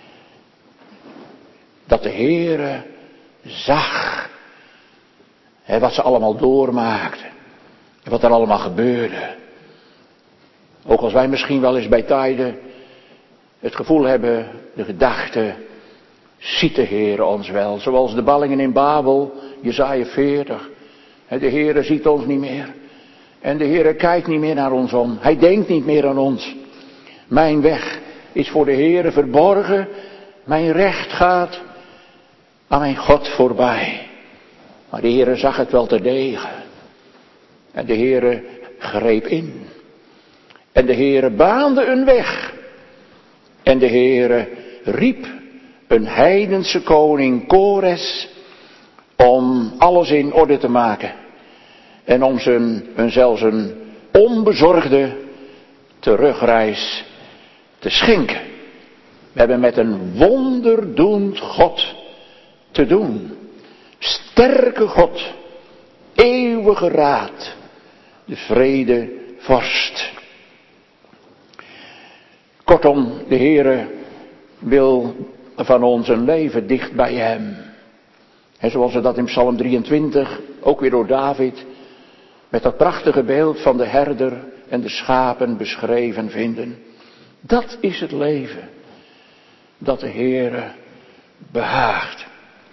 Dat de Heere zag hè, wat ze allemaal doormaakten. En wat er allemaal gebeurde. Ook als wij misschien wel eens bij tijden het gevoel hebben, de gedachte, ziet de Heere ons wel. Zoals de ballingen in Babel, Jesaja veertig. De Heere ziet ons niet meer. En de Heere kijkt niet meer naar ons om. Hij denkt niet meer aan ons. Mijn weg is voor de Heere verborgen. Mijn recht gaat aan mijn God voorbij. Maar de Heere zag het wel terdege. En de Heere greep in. En de Heere baande een weg. En de Heere riep een heidense koning Kores om alles in orde te maken. En om zijn, een, zelfs een onbezorgde terugreis te schenken. We hebben met een wonderdoend God te doen. Sterke God. Eeuwige raad. De vrede vorst. Kortom, de Heere wil van ons een leven dicht bij Hem. En zoals we dat in Psalm drieëntwintig, ook weer door David, met dat prachtige beeld van de herder en de schapen beschreven vinden. Dat is het leven dat de Heere behaagt.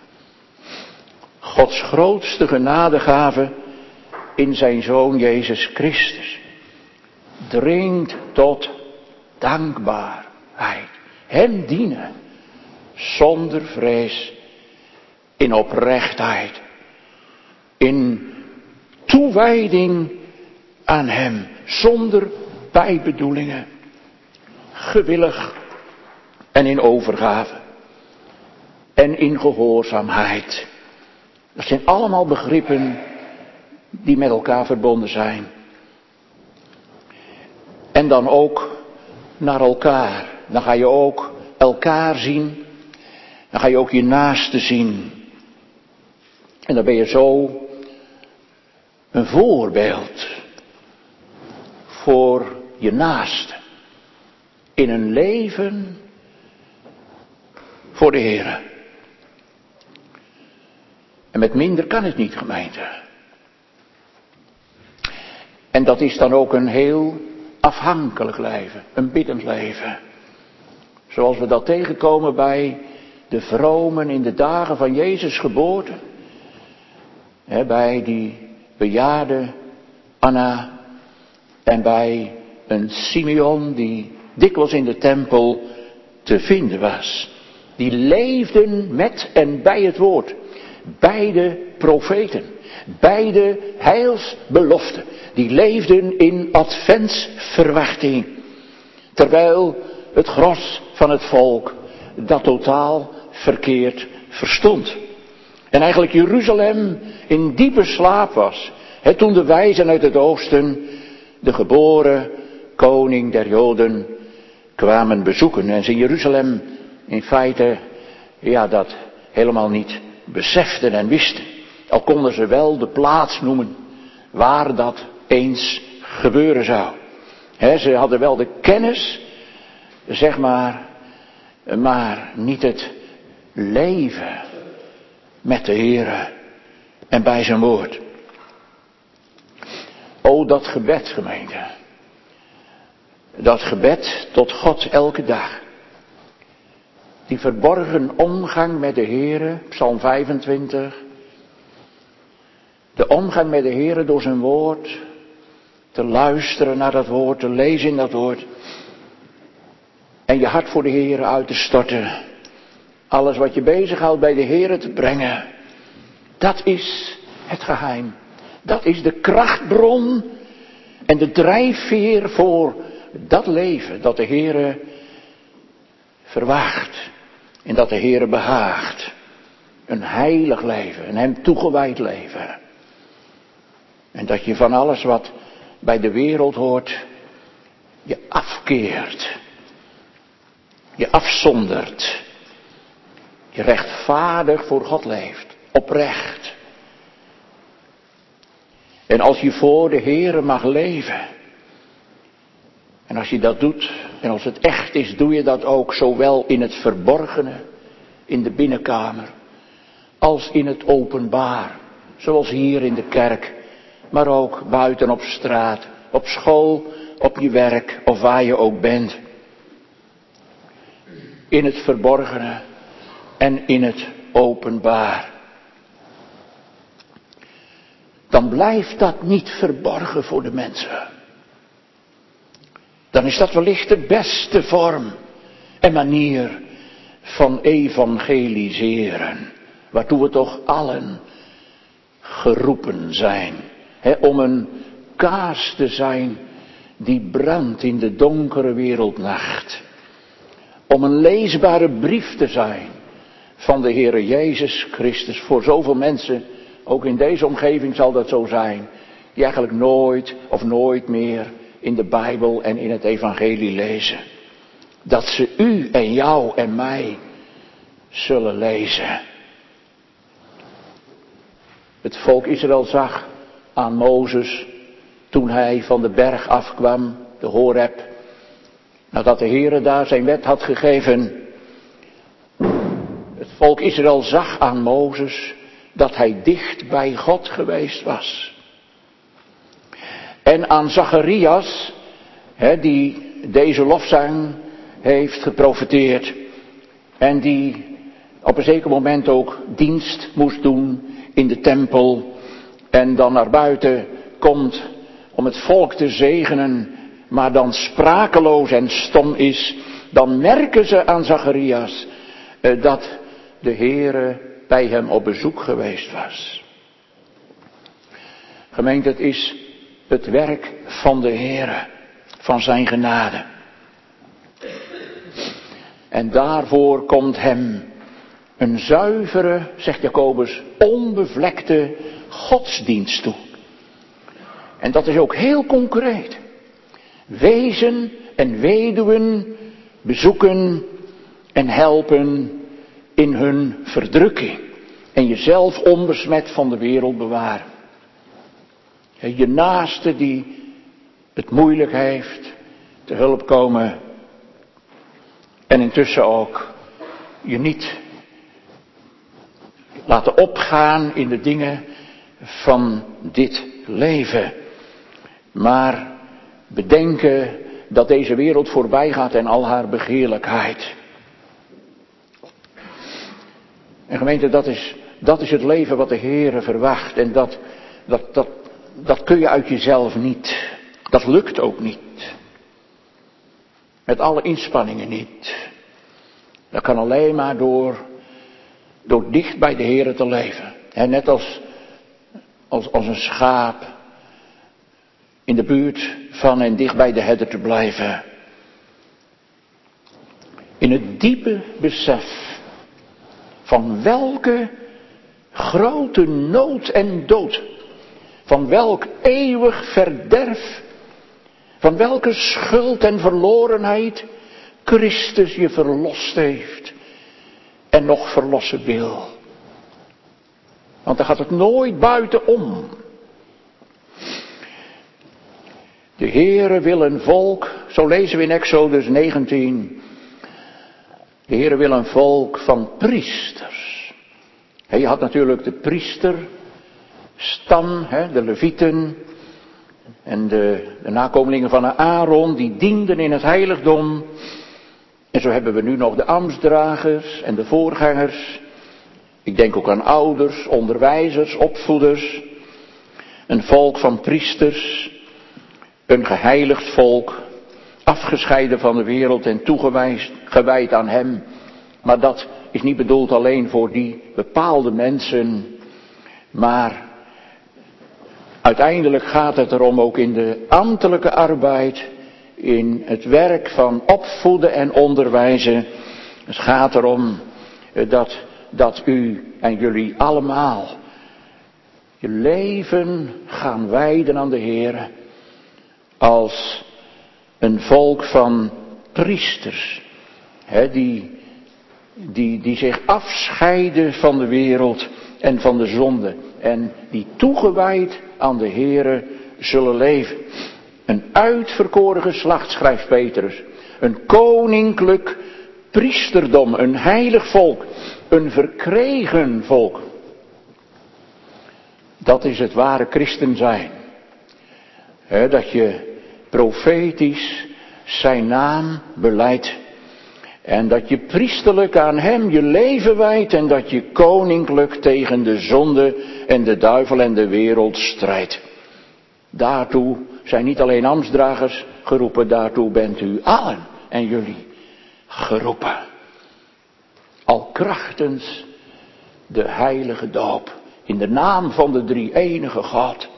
Gods grootste genadegave in zijn Zoon Jezus Christus dringt tot dankbaarheid. Hem dienen zonder vrees in oprechtheid. In toewijding aan hem, zonder bijbedoelingen. Gewillig en in overgave. En in gehoorzaamheid. Dat zijn allemaal begrippen die met elkaar verbonden zijn. En dan ook naar elkaar. Dan ga je ook elkaar zien. Dan ga je ook je naaste zien. En dan ben je zo een voorbeeld voor je naaste. In een leven voor de Heere. En met minder kan het niet, gemeente. En dat is dan ook een heel afhankelijk leven, een biddend leven. Zoals we dat tegenkomen bij de vromen in de dagen van Jezus' geboorte. He, bij die bejaarde Anna en bij een Simeon die dikwijls in de tempel te vinden was. Die leefden met en bij het woord. Beide profeten, beide heilsbeloften, die leefden in adventsverwachting. Terwijl het gros van het volk dat totaal verkeerd verstond. En eigenlijk Jeruzalem in diepe slaap was. He, toen de wijzen uit het oosten de geboren koning der Joden kwamen bezoeken. En ze in Jeruzalem in feite, ja, dat helemaal niet beseften en wisten. Al konden ze wel de plaats noemen waar dat eens gebeuren zou. He, ze hadden wel de kennis, zeg maar, maar niet het leven met de Heere en bij zijn woord. O, dat gebed, gemeente. Dat gebed tot God elke dag. Die verborgen omgang met de Heere, Psalm vijfentwintig. De omgang met de Heere door zijn woord. Te luisteren naar dat woord, te lezen in dat woord. En je hart voor de Heere uit te storten. Alles wat je bezighoudt bij de Heere te brengen. Dat is het geheim. Dat is de krachtbron en de drijfveer voor dat leven dat de Heere verwaagt. En dat de Heere behaagt. Een heilig leven, een hem toegewijd leven. En dat je van alles wat bij de wereld hoort, je afkeert. Je afzondert. Je rechtvaardig voor God leeft. Oprecht. En als je voor de Heere mag leven. En als je dat doet, en als het echt is, doe je dat ook zowel in het verborgene, in de binnenkamer, als in het openbaar. Zoals hier in de kerk, maar ook buiten op straat, op school, op je werk of waar je ook bent. In het verborgene en in het openbaar. Dan blijft dat niet verborgen voor de mensen. Dan is dat wellicht de beste vorm en manier van evangeliseren. Waartoe we toch allen geroepen zijn. He, om een kaars te zijn die brandt in de donkere wereldnacht. Om een leesbare brief te zijn van de Heere Jezus Christus. Voor zoveel mensen, ook in deze omgeving zal dat zo zijn. Die eigenlijk nooit of nooit meer in de Bijbel en in het evangelie lezen. Dat ze u en jou en mij zullen lezen. Het volk Israël zag aan Mozes toen hij van de berg afkwam, de Horeb. Nadat de Heere daar zijn wet had gegeven. Het volk Israël zag aan Mozes dat hij dicht bij God geweest was. En aan Zacharias, hè, die deze lofzang heeft geprofeteerd. En die op een zeker moment ook dienst moest doen in de tempel. En dan naar buiten komt om het volk te zegenen. Maar dan sprakeloos en stom is. Dan merken ze aan Zacharias eh, dat de Heere bij hem op bezoek geweest was. Gemeente, het is het werk van de Heere, van zijn genade. En daarvoor komt hem een zuivere, zegt Jacobus, onbevlekte godsdienst toe. En dat is ook heel concreet. Wezen en weduwen bezoeken en helpen in hun verdrukking. En jezelf onbesmet van de wereld bewaren. Je naaste die het moeilijk heeft, te hulp komen. En intussen ook je niet laten opgaan in de dingen van dit leven. Maar bedenken dat deze wereld voorbij gaat en al haar begeerlijkheid. En gemeente, dat is, dat is het leven wat de Heere verwacht. En dat, dat, dat, dat kun je uit jezelf niet. Dat lukt ook niet. Met alle inspanningen niet. Dat kan alleen maar door, door dicht bij de Heere te leven. En net als, als, als een schaap in de buurt van en dicht bij de herder te blijven. In het diepe besef van welke grote nood en dood, van welk eeuwig verderf, van welke schuld en verlorenheid Christus je verlost heeft en nog verlossen wil. Want daar gaat het nooit buitenom. De Heere wil een volk, zo lezen we in Exodus negentien. De Heere wil een volk van priesters. Je had natuurlijk de priesterstam, de Levieten en de, de nakomelingen van Aaron, die dienden in het heiligdom. En zo hebben we nu nog de ambtsdragers en de voorgangers. Ik denk ook aan ouders, onderwijzers, opvoeders. Een volk van priesters. Een geheiligd volk, afgescheiden van de wereld en toegewijd aan hem. Maar dat is niet bedoeld alleen voor die bepaalde mensen. Maar uiteindelijk gaat het erom ook in de ambtelijke arbeid, in het werk van opvoeden en onderwijzen. Het gaat erom dat, dat u en jullie allemaal je leven gaan wijden aan de Heer. Als een volk van priesters, hè, die, die, die zich afscheiden van de wereld en van de zonde. En die toegewijd aan de Heere zullen leven. Een uitverkoren geslacht, schrijft Petrus. Een koninklijk priesterdom, een heilig volk. Een verkregen volk. Dat is het ware christen zijn. He, dat je profetisch zijn naam beleidt. En dat je priesterlijk aan hem je leven wijdt. En dat je koninklijk tegen de zonde en de duivel en de wereld strijdt. Daartoe zijn niet alleen ambtsdragers geroepen. Daartoe bent u allen en jullie geroepen. Al krachtens de heilige doop. In de naam van de drie-enige God.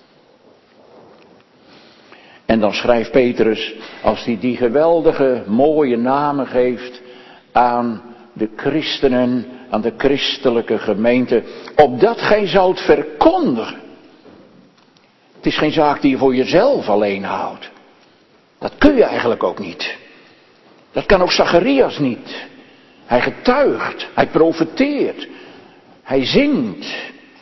En dan schrijft Petrus, als hij die geweldige mooie namen geeft aan de christenen, aan de christelijke gemeente, opdat gij zoudt verkondigen. Het is geen zaak die je voor jezelf alleen houdt. Dat kun je eigenlijk ook niet. Dat kan ook Zacharias niet. Hij getuigt, hij profeteert, hij zingt.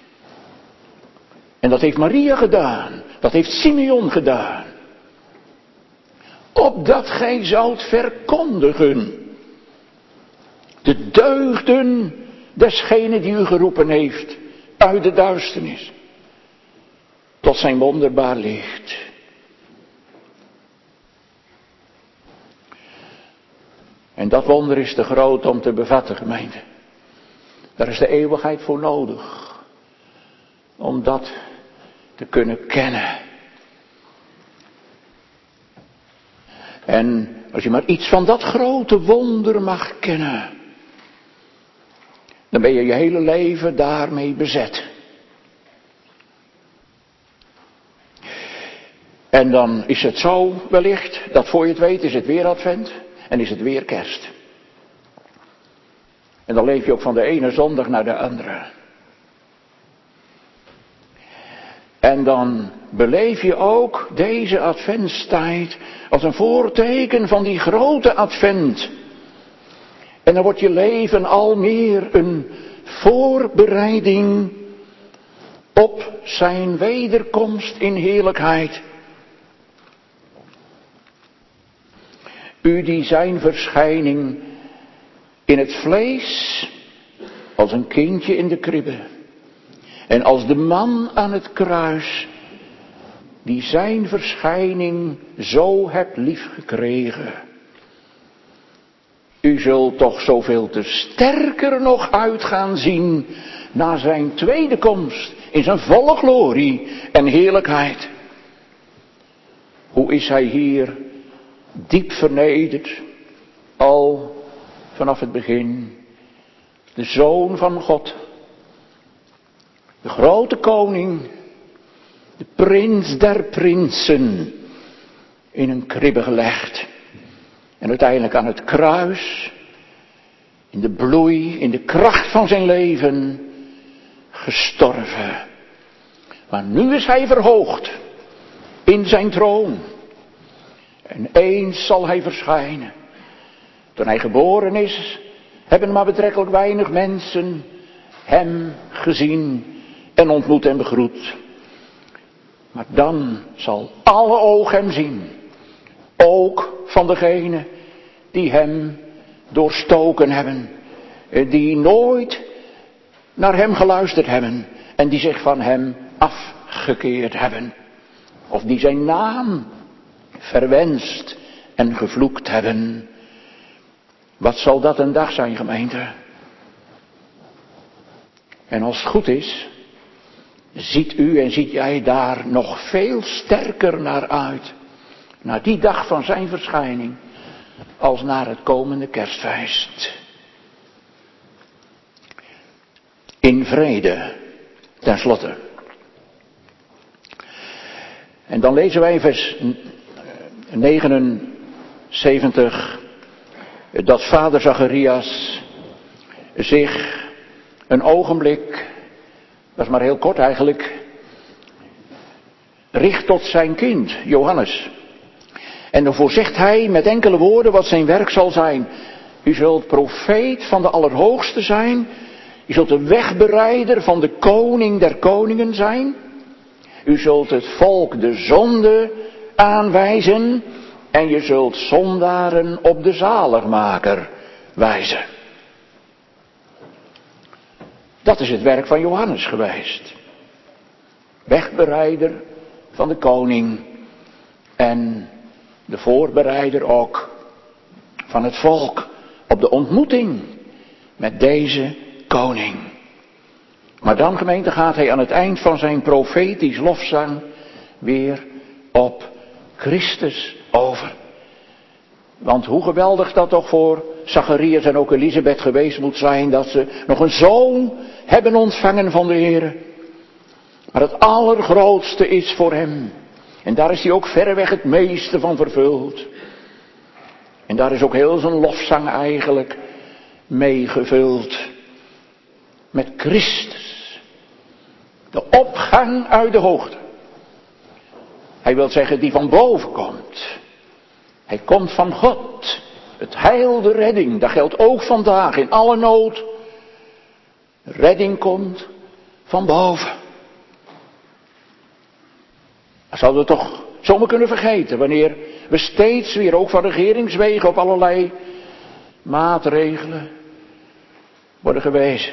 En dat heeft Maria gedaan, dat heeft Simeon gedaan. Opdat gij zoudt verkondigen de deugden desgene die u geroepen heeft uit de duisternis tot zijn wonderbaar licht. En dat wonder is te groot om te bevatten, gemeente. Daar is de eeuwigheid voor nodig om dat te kunnen kennen. En als je maar iets van dat grote wonder mag kennen, dan ben je je hele leven daarmee bezet. En dan is het zo wellicht, dat voor je het weet is het weer advent en is het weer kerst. En dan leef je ook van de ene zondag naar de andere. En dan beleef je ook deze adventstijd als een voorteken van die grote advent. En dan wordt je leven al meer een voorbereiding op zijn wederkomst in heerlijkheid. U die zijn verschijning in het vlees als een kindje in de kribbe. En als de man aan het kruis die zijn verschijning zo hebt liefgekregen. U zult toch zoveel te sterker nog uit gaan zien naar zijn tweede komst in zijn volle glorie en heerlijkheid. Hoe is hij hier diep vernederd, al vanaf het begin, de Zoon van God, de grote koning, de prins der prinsen, in een kribbe gelegd. En uiteindelijk aan het kruis, in de bloei, in de kracht van zijn leven, gestorven. Maar nu is hij verhoogd in zijn troon. En eens zal hij verschijnen. Toen hij geboren is, hebben maar betrekkelijk weinig mensen hem gezien en ontmoet en begroet. Maar dan zal alle oog hem zien. Ook van degenen die hem doorstoken hebben. Die nooit naar hem geluisterd hebben. En die zich van hem afgekeerd hebben. Of die zijn naam verwenst en gevloekt hebben. Wat zal dat een dag zijn, gemeente? En als het goed is, ziet u en ziet jij daar nog veel sterker naar uit. Naar die dag van zijn verschijning, als naar het komende kerstfeest. In vrede, ten slotte. En dan lezen wij in vers negenenzeventig dat vader Zacharias zich een ogenblik, dat is maar heel kort eigenlijk, richt tot zijn kind, Johannes. En dan voorzegt hij met enkele woorden wat zijn werk zal zijn. U zult profeet van de Allerhoogste zijn. U zult de wegbereider van de koning der koningen zijn. U zult het volk de zonde aanwijzen. En je zult zondaren op de zaligmaker wijzen. Dat is het werk van Johannes geweest. Wegbereider van de koning. En de voorbereider ook van het volk op de ontmoeting met deze koning. Maar dan, gemeente, gaat hij aan het eind van zijn profetisch lofzang weer op Christus over. Want hoe geweldig dat toch voor Zacharias en ook Elisabeth geweest moet zijn, dat ze nog een zoon hebben ontvangen van de Heer. Maar het allergrootste is voor hem. En daar is hij ook verreweg het meeste van vervuld. En daar is ook heel zijn lofzang eigenlijk mee gevuld. Met Christus. De opgang uit de hoogte. Hij wil zeggen die van boven komt. Hij komt van God. Het heil, de redding. Dat geldt ook vandaag in alle nood. Redding komt van boven. Dat zouden we toch zomaar kunnen vergeten. Wanneer we steeds weer ook van regeringswegen op allerlei maatregelen worden gewezen.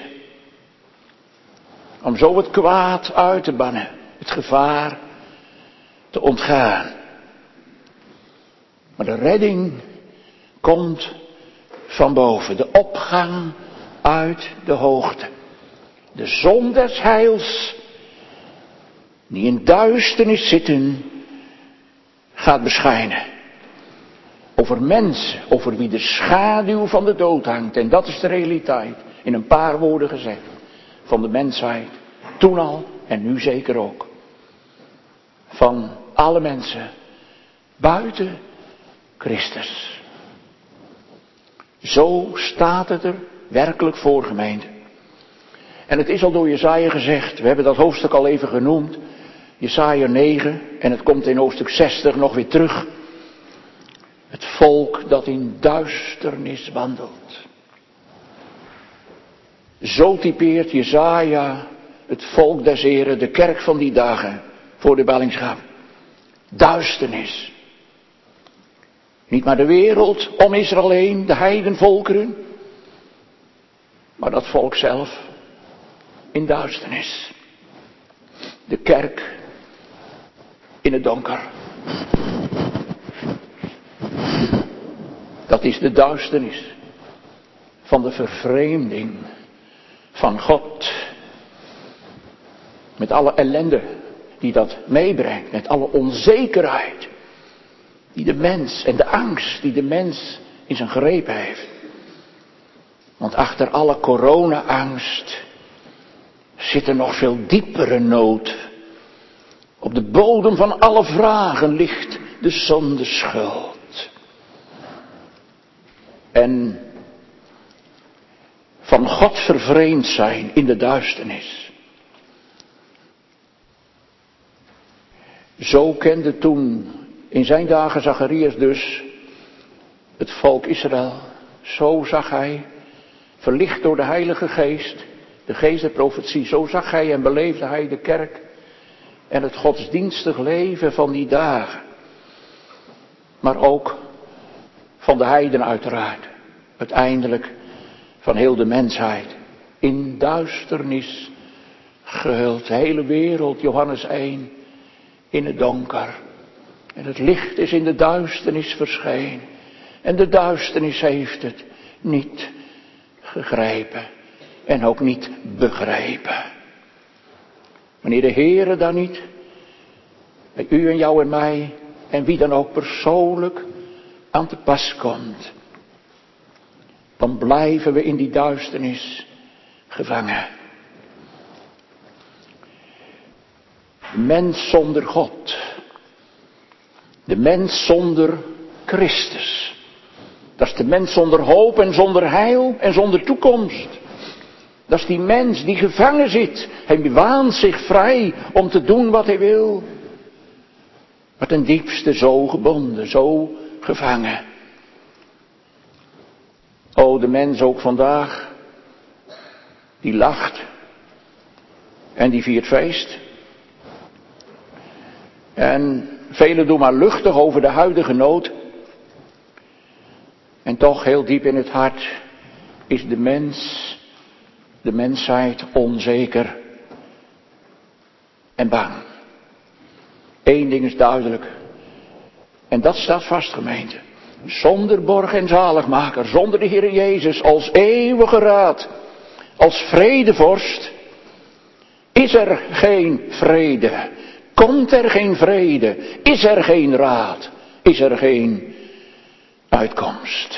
Om zo het kwaad uit te bannen. Het gevaar te ontgaan. Maar de redding komt van boven. De opgang uit de hoogte. De zon des heils, die in duisternis zitten, gaat beschijnen. Over mensen, over wie de schaduw van de dood hangt. En dat is de realiteit, in een paar woorden gezegd, van de mensheid. Toen al en nu zeker ook. Van alle mensen buiten Christus. Zo staat het er werkelijk voor, gemeente. En het is al door Jesaja gezegd, we hebben dat hoofdstuk al even genoemd, Jesaja negen, en het komt in hoofdstuk zestig nog weer terug. Het volk dat in duisternis wandelt. Zo typeert Jesaja het volk des Heren, de kerk van die dagen, voor de ballingschap. Duisternis. Niet maar de wereld om Israël heen, de heidenvolkeren, maar dat volk zelf in duisternis. De kerk in het donker. Dat is de duisternis van de vervreemding van God. Met alle ellende die dat meebrengt, met alle onzekerheid die de mens en de angst die de mens in zijn greep heeft. Want achter alle corona-angst zit er nog veel diepere nood. Op de bodem van alle vragen ligt de zondeschuld. En van God vervreemd zijn in de duisternis. Zo kende toen in zijn dagen Zacharias dus het volk Israël. Zo zag hij, verlicht door de Heilige Geest, de geest der profetie, zo zag hij en beleefde hij de kerk en het godsdienstig leven van die dagen. Maar ook van de heiden uiteraard, uiteindelijk van heel de mensheid. In duisternis gehuld, de hele wereld, Johannes één, in het donker. En het licht is in de duisternis verschenen. En de duisternis heeft het niet gegrepen. En ook niet begrepen. Wanneer de Heere daar niet, bij u en jou en mij, en wie dan ook persoonlijk aan te pas komt, dan blijven we in die duisternis gevangen. De mens zonder God. De mens zonder Christus. Dat is de mens zonder hoop en zonder heil en zonder toekomst. Dat is die mens die gevangen zit. Hij waant zich vrij om te doen wat hij wil. Maar ten diepste zo gebonden, zo gevangen. O, de mens ook vandaag, die lacht en die viert feest. En velen doen maar luchtig over de huidige nood. En toch heel diep in het hart is de mens, de mensheid onzeker en bang. Eén ding is duidelijk. En dat staat vast, gemeente. Zonder borg en zaligmaker, zonder de Heer Jezus als eeuwige raad, als vredevorst, is er geen vrede. Komt er geen vrede, is er geen raad, is er geen uitkomst.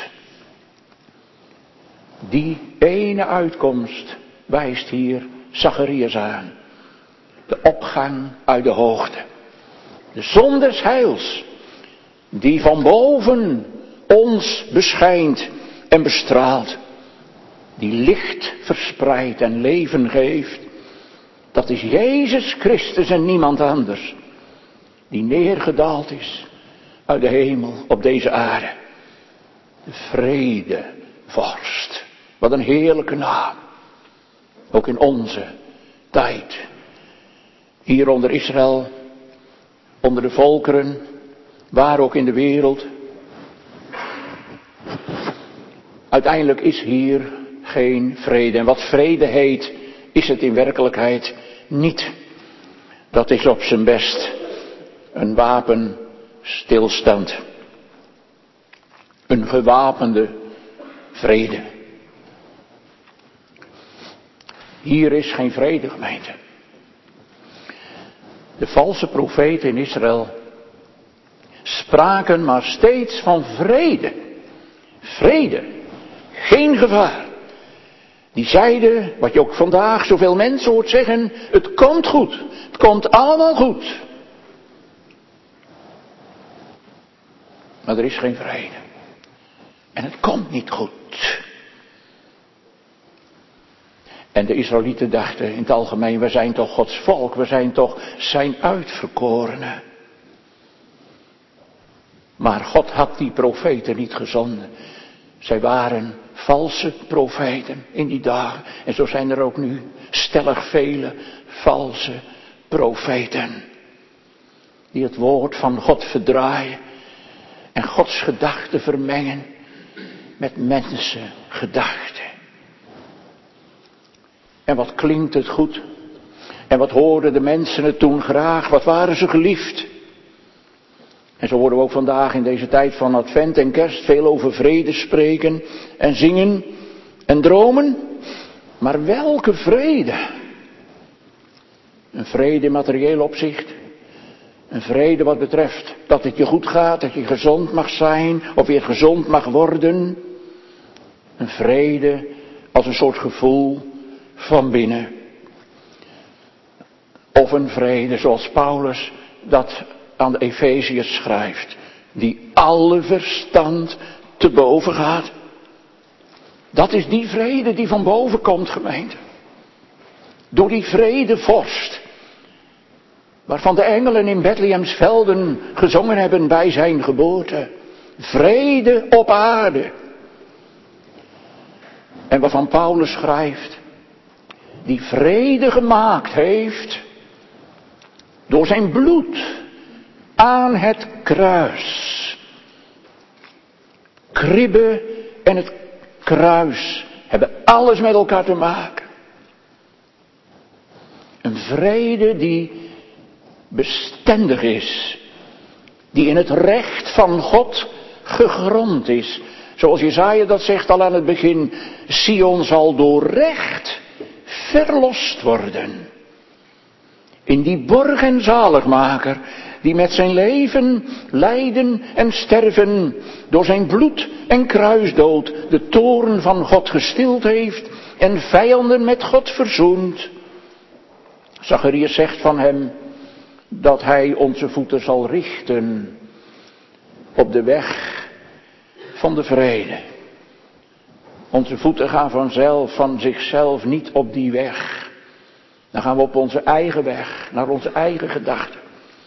Die ene uitkomst wijst hier Zacharias aan. De opgang uit de hoogte. De zon des heils, die van boven ons beschijnt en bestraalt. Die licht verspreidt en leven geeft. Dat is Jezus Christus en niemand anders. Die neergedaald is uit de hemel op deze aarde. De vredevorst. Wat een heerlijke naam. Ook in onze tijd. Hier onder Israël. Onder de volkeren. Waar ook in de wereld. Uiteindelijk is hier geen vrede. En wat vrede heet, is het in werkelijkheid niet. Dat is op zijn best een wapenstilstand. Een gewapende vrede. Hier is geen vrede, gemeente. De valse profeten in Israël spraken maar steeds van vrede. Vrede. Geen gevaar. Die zeiden, wat je ook vandaag zoveel mensen hoort zeggen, het komt goed. Het komt allemaal goed. Maar er is geen vrede. En het komt niet goed. En de Israëlieten dachten in het algemeen, we zijn toch Gods volk, we zijn toch zijn uitverkorenen. Maar God had die profeten niet gezonden. Zij waren valse profeten in die dagen. En zo zijn er ook nu stellig vele valse profeten. Die het woord van God verdraaien. En Gods gedachten vermengen met mensengedachten. En wat klinkt het goed. En wat hoorden de mensen het toen graag. Wat waren ze geliefd. En zo horen we ook vandaag in deze tijd van Advent en Kerst veel over vrede spreken en zingen en dromen. Maar welke vrede? Een vrede in materieel opzicht. Een vrede wat betreft dat het je goed gaat, dat je gezond mag zijn of weer gezond mag worden. Een vrede als een soort gevoel van binnen. Of een vrede zoals Paulus dat aan de Efeziërs schrijft, die alle verstand te boven gaat. Dat is die vrede die van boven komt, gemeente. Door die vredevorst, waarvan de engelen in Bethlehems velden gezongen hebben bij zijn geboorte. Vrede op aarde. En waarvan Paulus schrijft, die vrede gemaakt heeft door zijn bloed aan het kruis. Kribbe en het kruis hebben alles met elkaar te maken. Een vrede die bestendig is. Die in het recht van God gegrond is. Zoals Jesaja dat zegt al aan het begin. Sion zal door recht verlost worden. In die borg en zaligmaker, die met zijn leven, lijden en sterven, door zijn bloed en kruisdood de toorn van God gestild heeft en vijanden met God verzoend. Zacharias zegt van hem dat hij onze voeten zal richten op de weg van de vrede. Onze voeten gaan vanzelf, van zichzelf niet op die weg. Dan gaan we op onze eigen weg, naar onze eigen gedachten.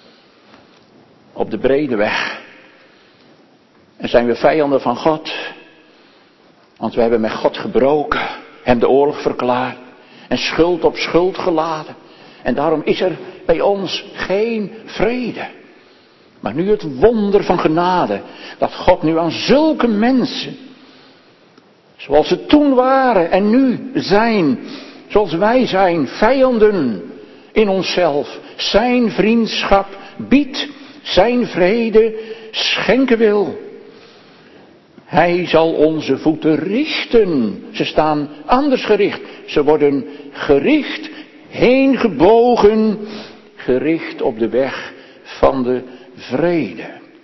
Op de brede weg. En zijn we vijanden van God. Want we hebben met God gebroken. Hem de oorlog verklaard. En schuld op schuld geladen. En daarom is er bij ons geen vrede. Maar nu het wonder van genade. Dat God nu aan zulke mensen. Zoals ze toen waren en nu zijn. Zoals wij zijn, vijanden in onszelf. Zijn vriendschap biedt, zijn vrede schenken wil. Hij zal onze voeten richten. Ze staan anders gericht. Ze worden gericht, heen gebogen, gericht op de weg van de vrede.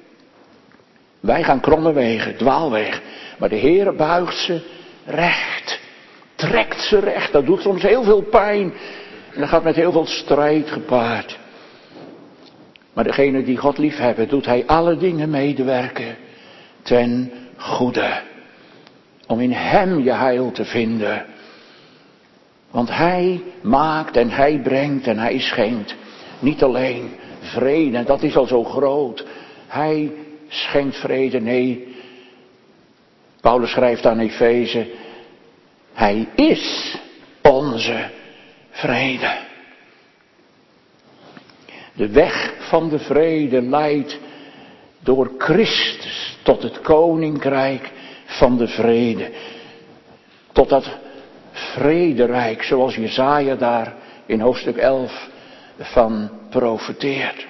Wij gaan kromme wegen, dwaalwegen. Maar de Heer buigt ze recht. Trekt ze recht. Dat doet soms heel veel pijn. En dat gaat met heel veel strijd gepaard. Maar degene die God lief hebben, doet hij alle dingen medewerken ten goede. Om in hem je heil te vinden. Want hij maakt en hij brengt en hij schenkt. Niet alleen vrede, dat is al zo groot. Hij schenkt vrede, nee. Paulus schrijft aan Efeze. Hij is onze vrede. De weg van de vrede leidt door Christus tot het koninkrijk van de vrede. Tot dat vrederijk zoals Jesaja daar in hoofdstuk elf van profeteert.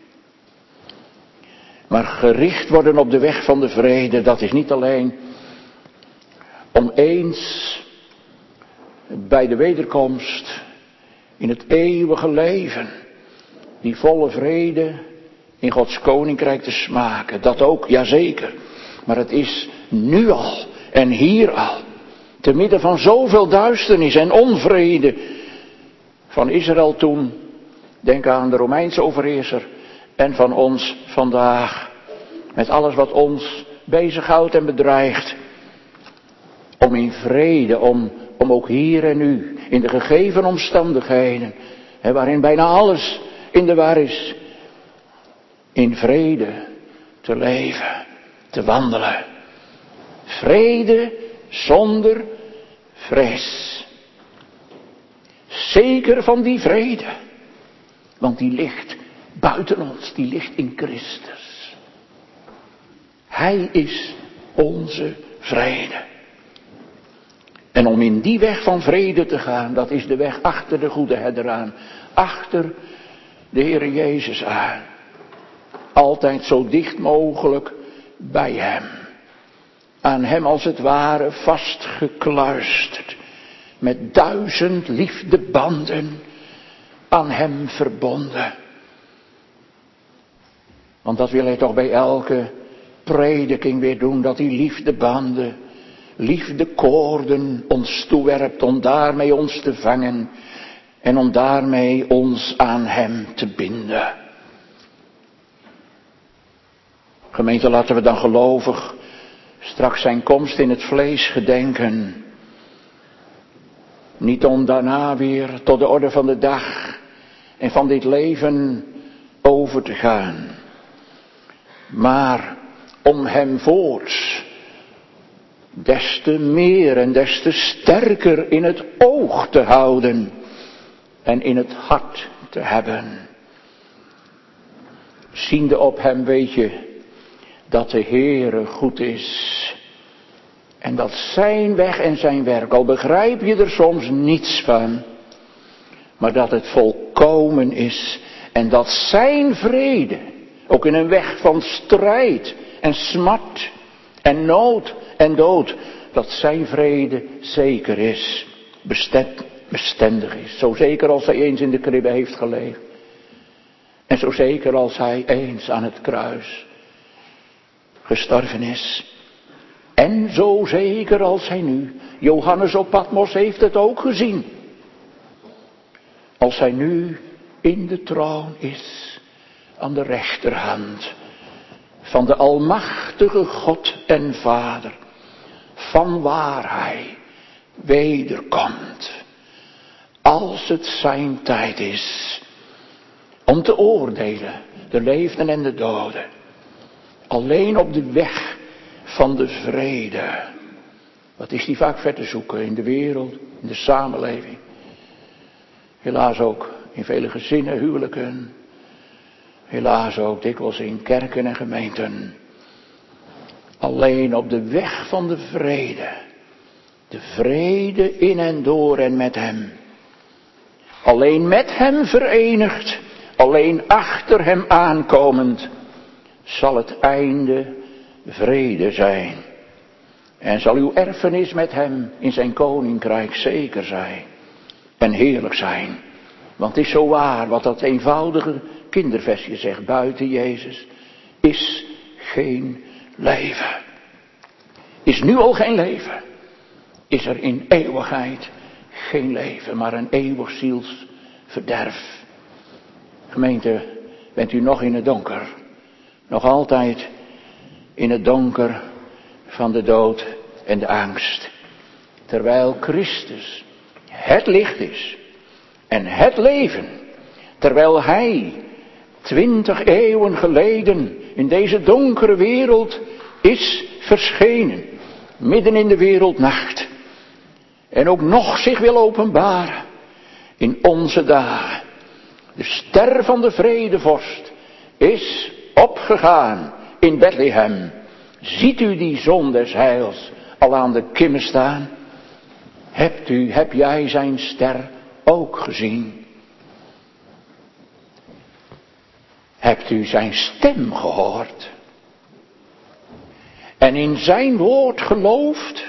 Maar gericht worden op de weg van de vrede, dat is niet alleen om eens bij de wederkomst in het eeuwige leven die volle vrede in Gods koninkrijk te smaken. Dat ook, jazeker. Maar het is nu al en hier al. Te midden van zoveel duisternis en onvrede van Israël toen. Denk aan de Romeinse overheerser en van ons vandaag. met alles wat ons bezighoudt en bedreigt. Om in vrede, om, om ook hier en nu, in de gegeven omstandigheden, hè, waarin bijna alles in de war is, in vrede te leven, te wandelen. Vrede zonder vrees. Zeker van die vrede, want die ligt buiten ons, die ligt in Christus. Hij is onze vrede. En om in die weg van vrede te gaan, dat is de weg achter de goede herder aan. Achter de Heere Jezus aan. Altijd zo dicht mogelijk bij hem. Aan hem als het ware vastgekluisterd. Met duizend liefdebanden aan hem verbonden. Want dat wil hij toch bij elke prediking weer doen. Dat die liefdebanden, liefdekoorden ons toewerpt om daarmee ons te vangen. En om daarmee ons aan hem te binden. Gemeente, laten we dan gelovig straks zijn komst in het vlees gedenken. Niet om daarna weer tot de orde van de dag en van dit leven over te gaan. Maar om hem voorts des te meer en des te sterker in het oog te houden en in het hart te hebben. Ziende op hem weet je dat de Heere goed is. En dat zijn weg en zijn werk, al begrijp je er soms niets van, maar dat het volkomen is. En dat zijn vrede, ook in een weg van strijd en smart en nood en dood, dat zijn vrede zeker is, bestendig is. Zo zeker als hij eens in de kribbe heeft gelegen. En zo zeker als hij eens aan het kruis gestorven is. En zo zeker als hij nu, Johannes op Patmos heeft het ook gezien. Als hij nu in de troon is, aan de rechterhand van de almachtige God en Vader, van waar hij wederkomt. Als het zijn tijd is om te oordelen, de levenden en de doden. Alleen op de weg van de vrede. Wat is die vaak ver te zoeken in de wereld, in de samenleving. Helaas ook in vele gezinnen, huwelijken. Helaas ook dikwijls in kerken en gemeenten. Alleen op de weg van de vrede. De vrede in en door en met hem. Alleen met hem verenigd. Alleen achter hem aankomend. Zal het einde vrede zijn. En zal uw erfenis met hem in zijn koninkrijk zeker zijn. En heerlijk zijn. Want het is zo waar wat dat eenvoudige kinderversje zegt. Buiten Jezus is geen leven. Is nu al geen leven. Is er in eeuwigheid geen leven. Maar een eeuwig zielsverderf. Gemeente, bent u nog in het donker. Nog altijd in het donker van de dood en de angst. Terwijl Christus het licht is en het leven. Terwijl hij twintig eeuwen geleden in deze donkere wereld is verschenen. Midden in de wereldnacht. En ook nog zich wil openbaren in onze dagen. De ster van de vredevorst is opgegaan in Bethlehem. Ziet u die zon des heils al aan de kimmen staan? Hebt u, heb jij zijn ster ook gezien? Hebt u zijn stem gehoord? En in zijn woord geloofd?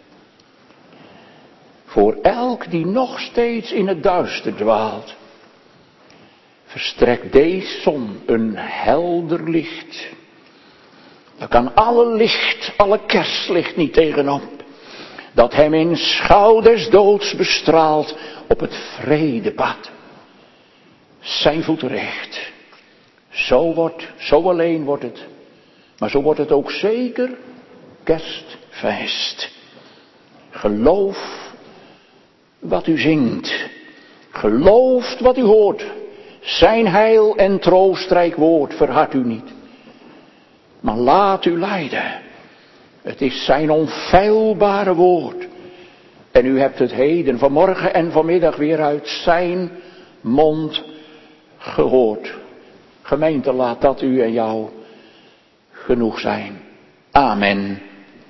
Voor elk die nog steeds in het duister dwaalt, verstrekt deze zon een helder licht. Daar kan alle licht, alle kerstlicht niet tegenop. Dat hem in schouw des doods bestraalt op het vredepad. Zijn voeten recht. Zo wordt, zo alleen wordt het Maar zo wordt het ook zeker kerstfeest. Geloof wat u zingt. Gelooft wat u hoort. Zijn heil en troostrijk woord verhard u niet. Maar laat u leiden. Het is zijn onfeilbare woord. En u hebt het heden, vanmorgen en vanmiddag weer uit zijn mond gehoord. Gemeente, laat dat u en jou genoeg zijn. Amen.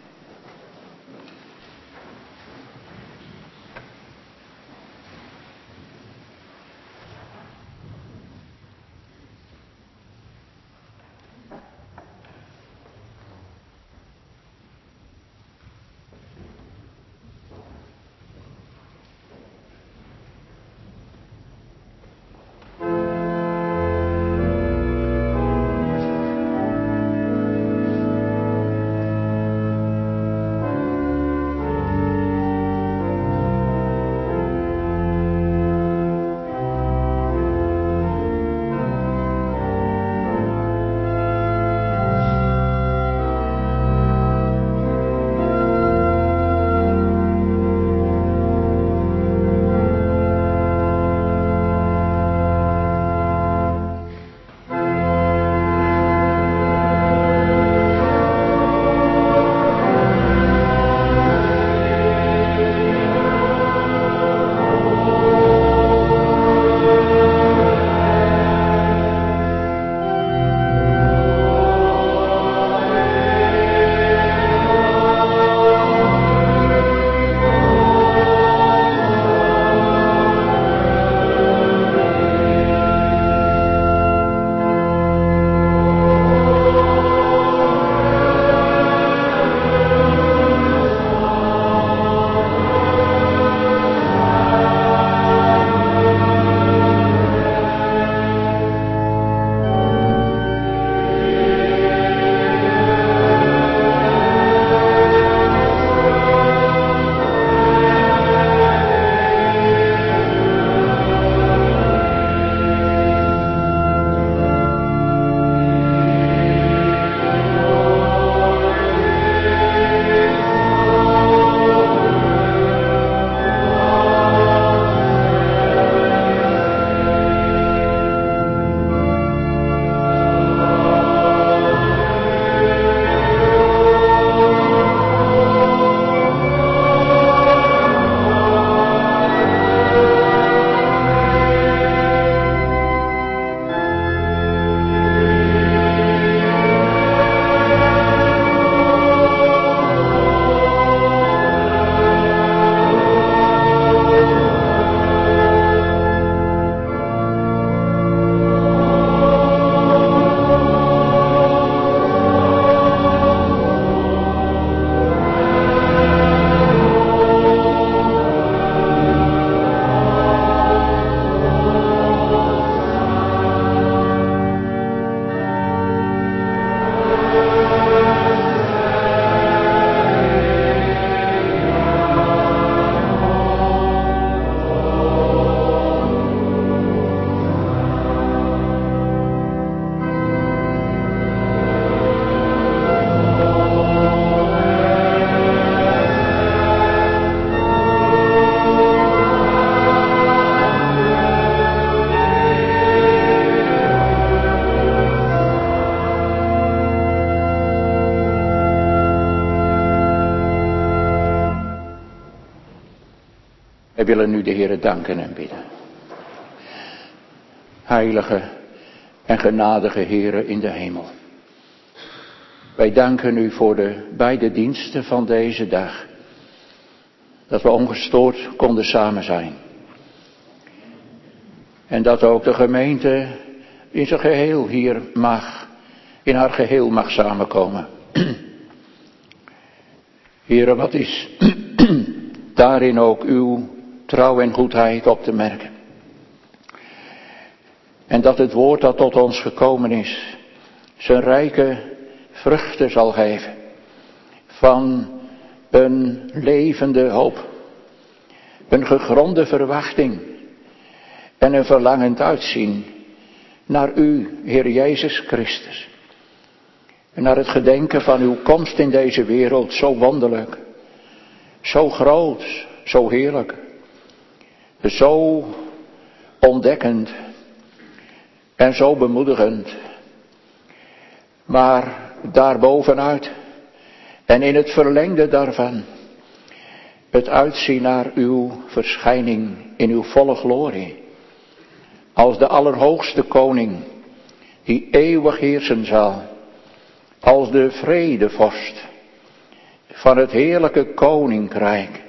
Wij willen nu de Heere danken en bidden. Heilige en genadige Heere in de hemel. Wij danken u voor de beide diensten van deze dag. Dat we ongestoord konden samen zijn. En dat ook de gemeente in zijn geheel hier mag, in haar geheel mag samenkomen. Heere, wat is daarin ook uw trouw en goedheid op te merken. En dat het woord dat tot ons gekomen is, zijn rijke vruchten zal geven. Van een levende hoop. Een gegronde verwachting. En een verlangend uitzien naar u, Heer Jezus Christus. naar het gedenken van uw komst in deze wereld, zo wonderlijk, zo groot, zo heerlijk, zo ontdekkend en zo bemoedigend. Maar daarbovenuit en in het verlengde daarvan, het uitzien naar uw verschijning in uw volle glorie, als de allerhoogste koning die eeuwig heersen zal, als de vredevorst van het heerlijke koninkrijk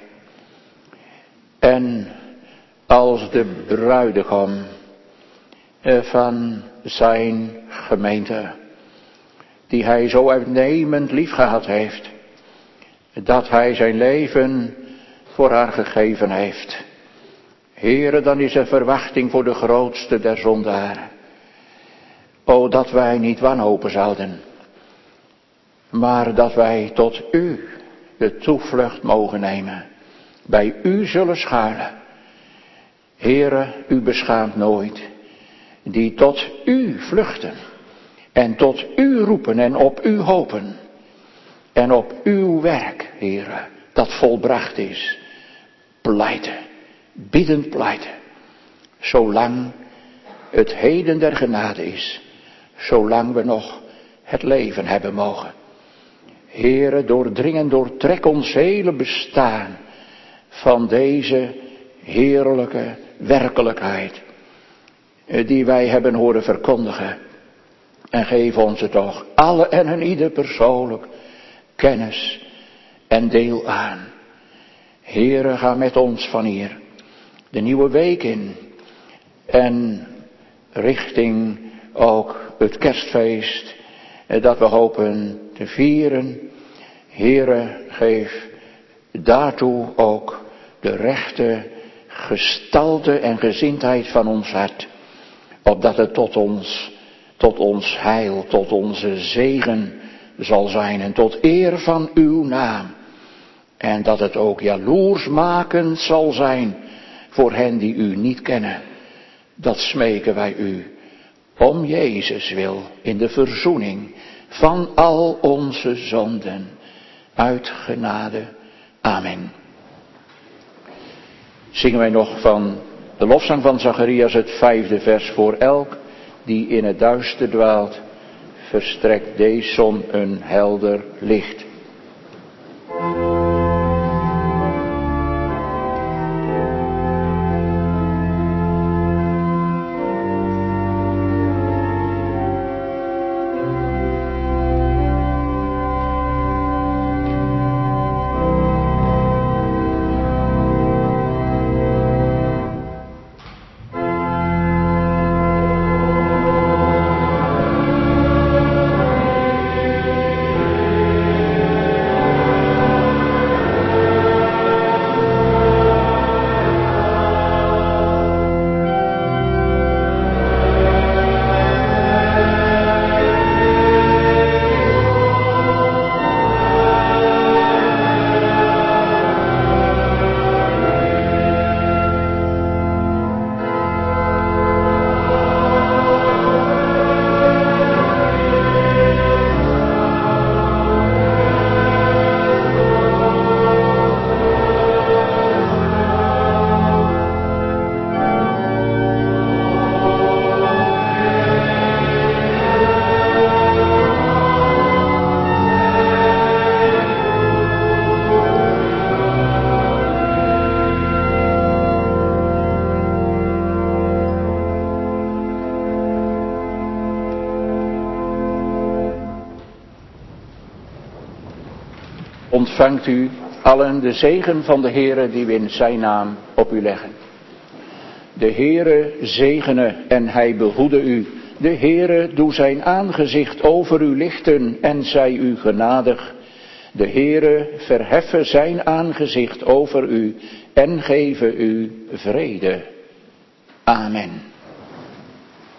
en als de bruidegom van zijn gemeente, die hij zo uitnemend liefgehad heeft, dat hij zijn leven voor haar gegeven heeft. Heere, dan is er verwachting voor de grootste der zondaren. O, dat wij niet wanhopen zouden, maar dat wij tot u de toevlucht mogen nemen, bij u zullen schuilen. Heere, u beschaamt nooit, die tot u vluchten en tot u roepen en op u hopen en op uw werk, Heere, dat volbracht is, pleiten, biddend pleiten, zolang het heden der genade is, zolang we nog het leven hebben mogen. Heere, doordring en doortrek ons hele bestaan van deze heerlijke werkelijkheid die wij hebben horen verkondigen. En geef ons er toch alle en een ieder persoonlijk kennis en deel aan. Heere, ga met ons van hier de nieuwe week in en richting ook het kerstfeest dat we hopen te vieren. Heere, geef daartoe ook de rechte gestalte en gezindheid van ons hart, opdat het tot ons, tot ons heil, tot onze zegen zal zijn en tot eer van uw naam. En dat het ook jaloersmakend zal zijn voor hen die u niet kennen. Dat smeken wij u om Jezus wil in de verzoening van al onze zonden uit genade. Amen. Zingen wij nog van de lofzang van Zacharias het vijfde vers. Voor elk die in het duister dwaalt, verstrekt deze zon een helder licht. Ontvangt u allen de zegen van de Heere die we in zijn naam op u leggen. De Heere zegene en hij behoede u. De Heere doe zijn aangezicht over u lichten en zij u genadig. De Heere verheffe zijn aangezicht over u en geven u vrede. Amen.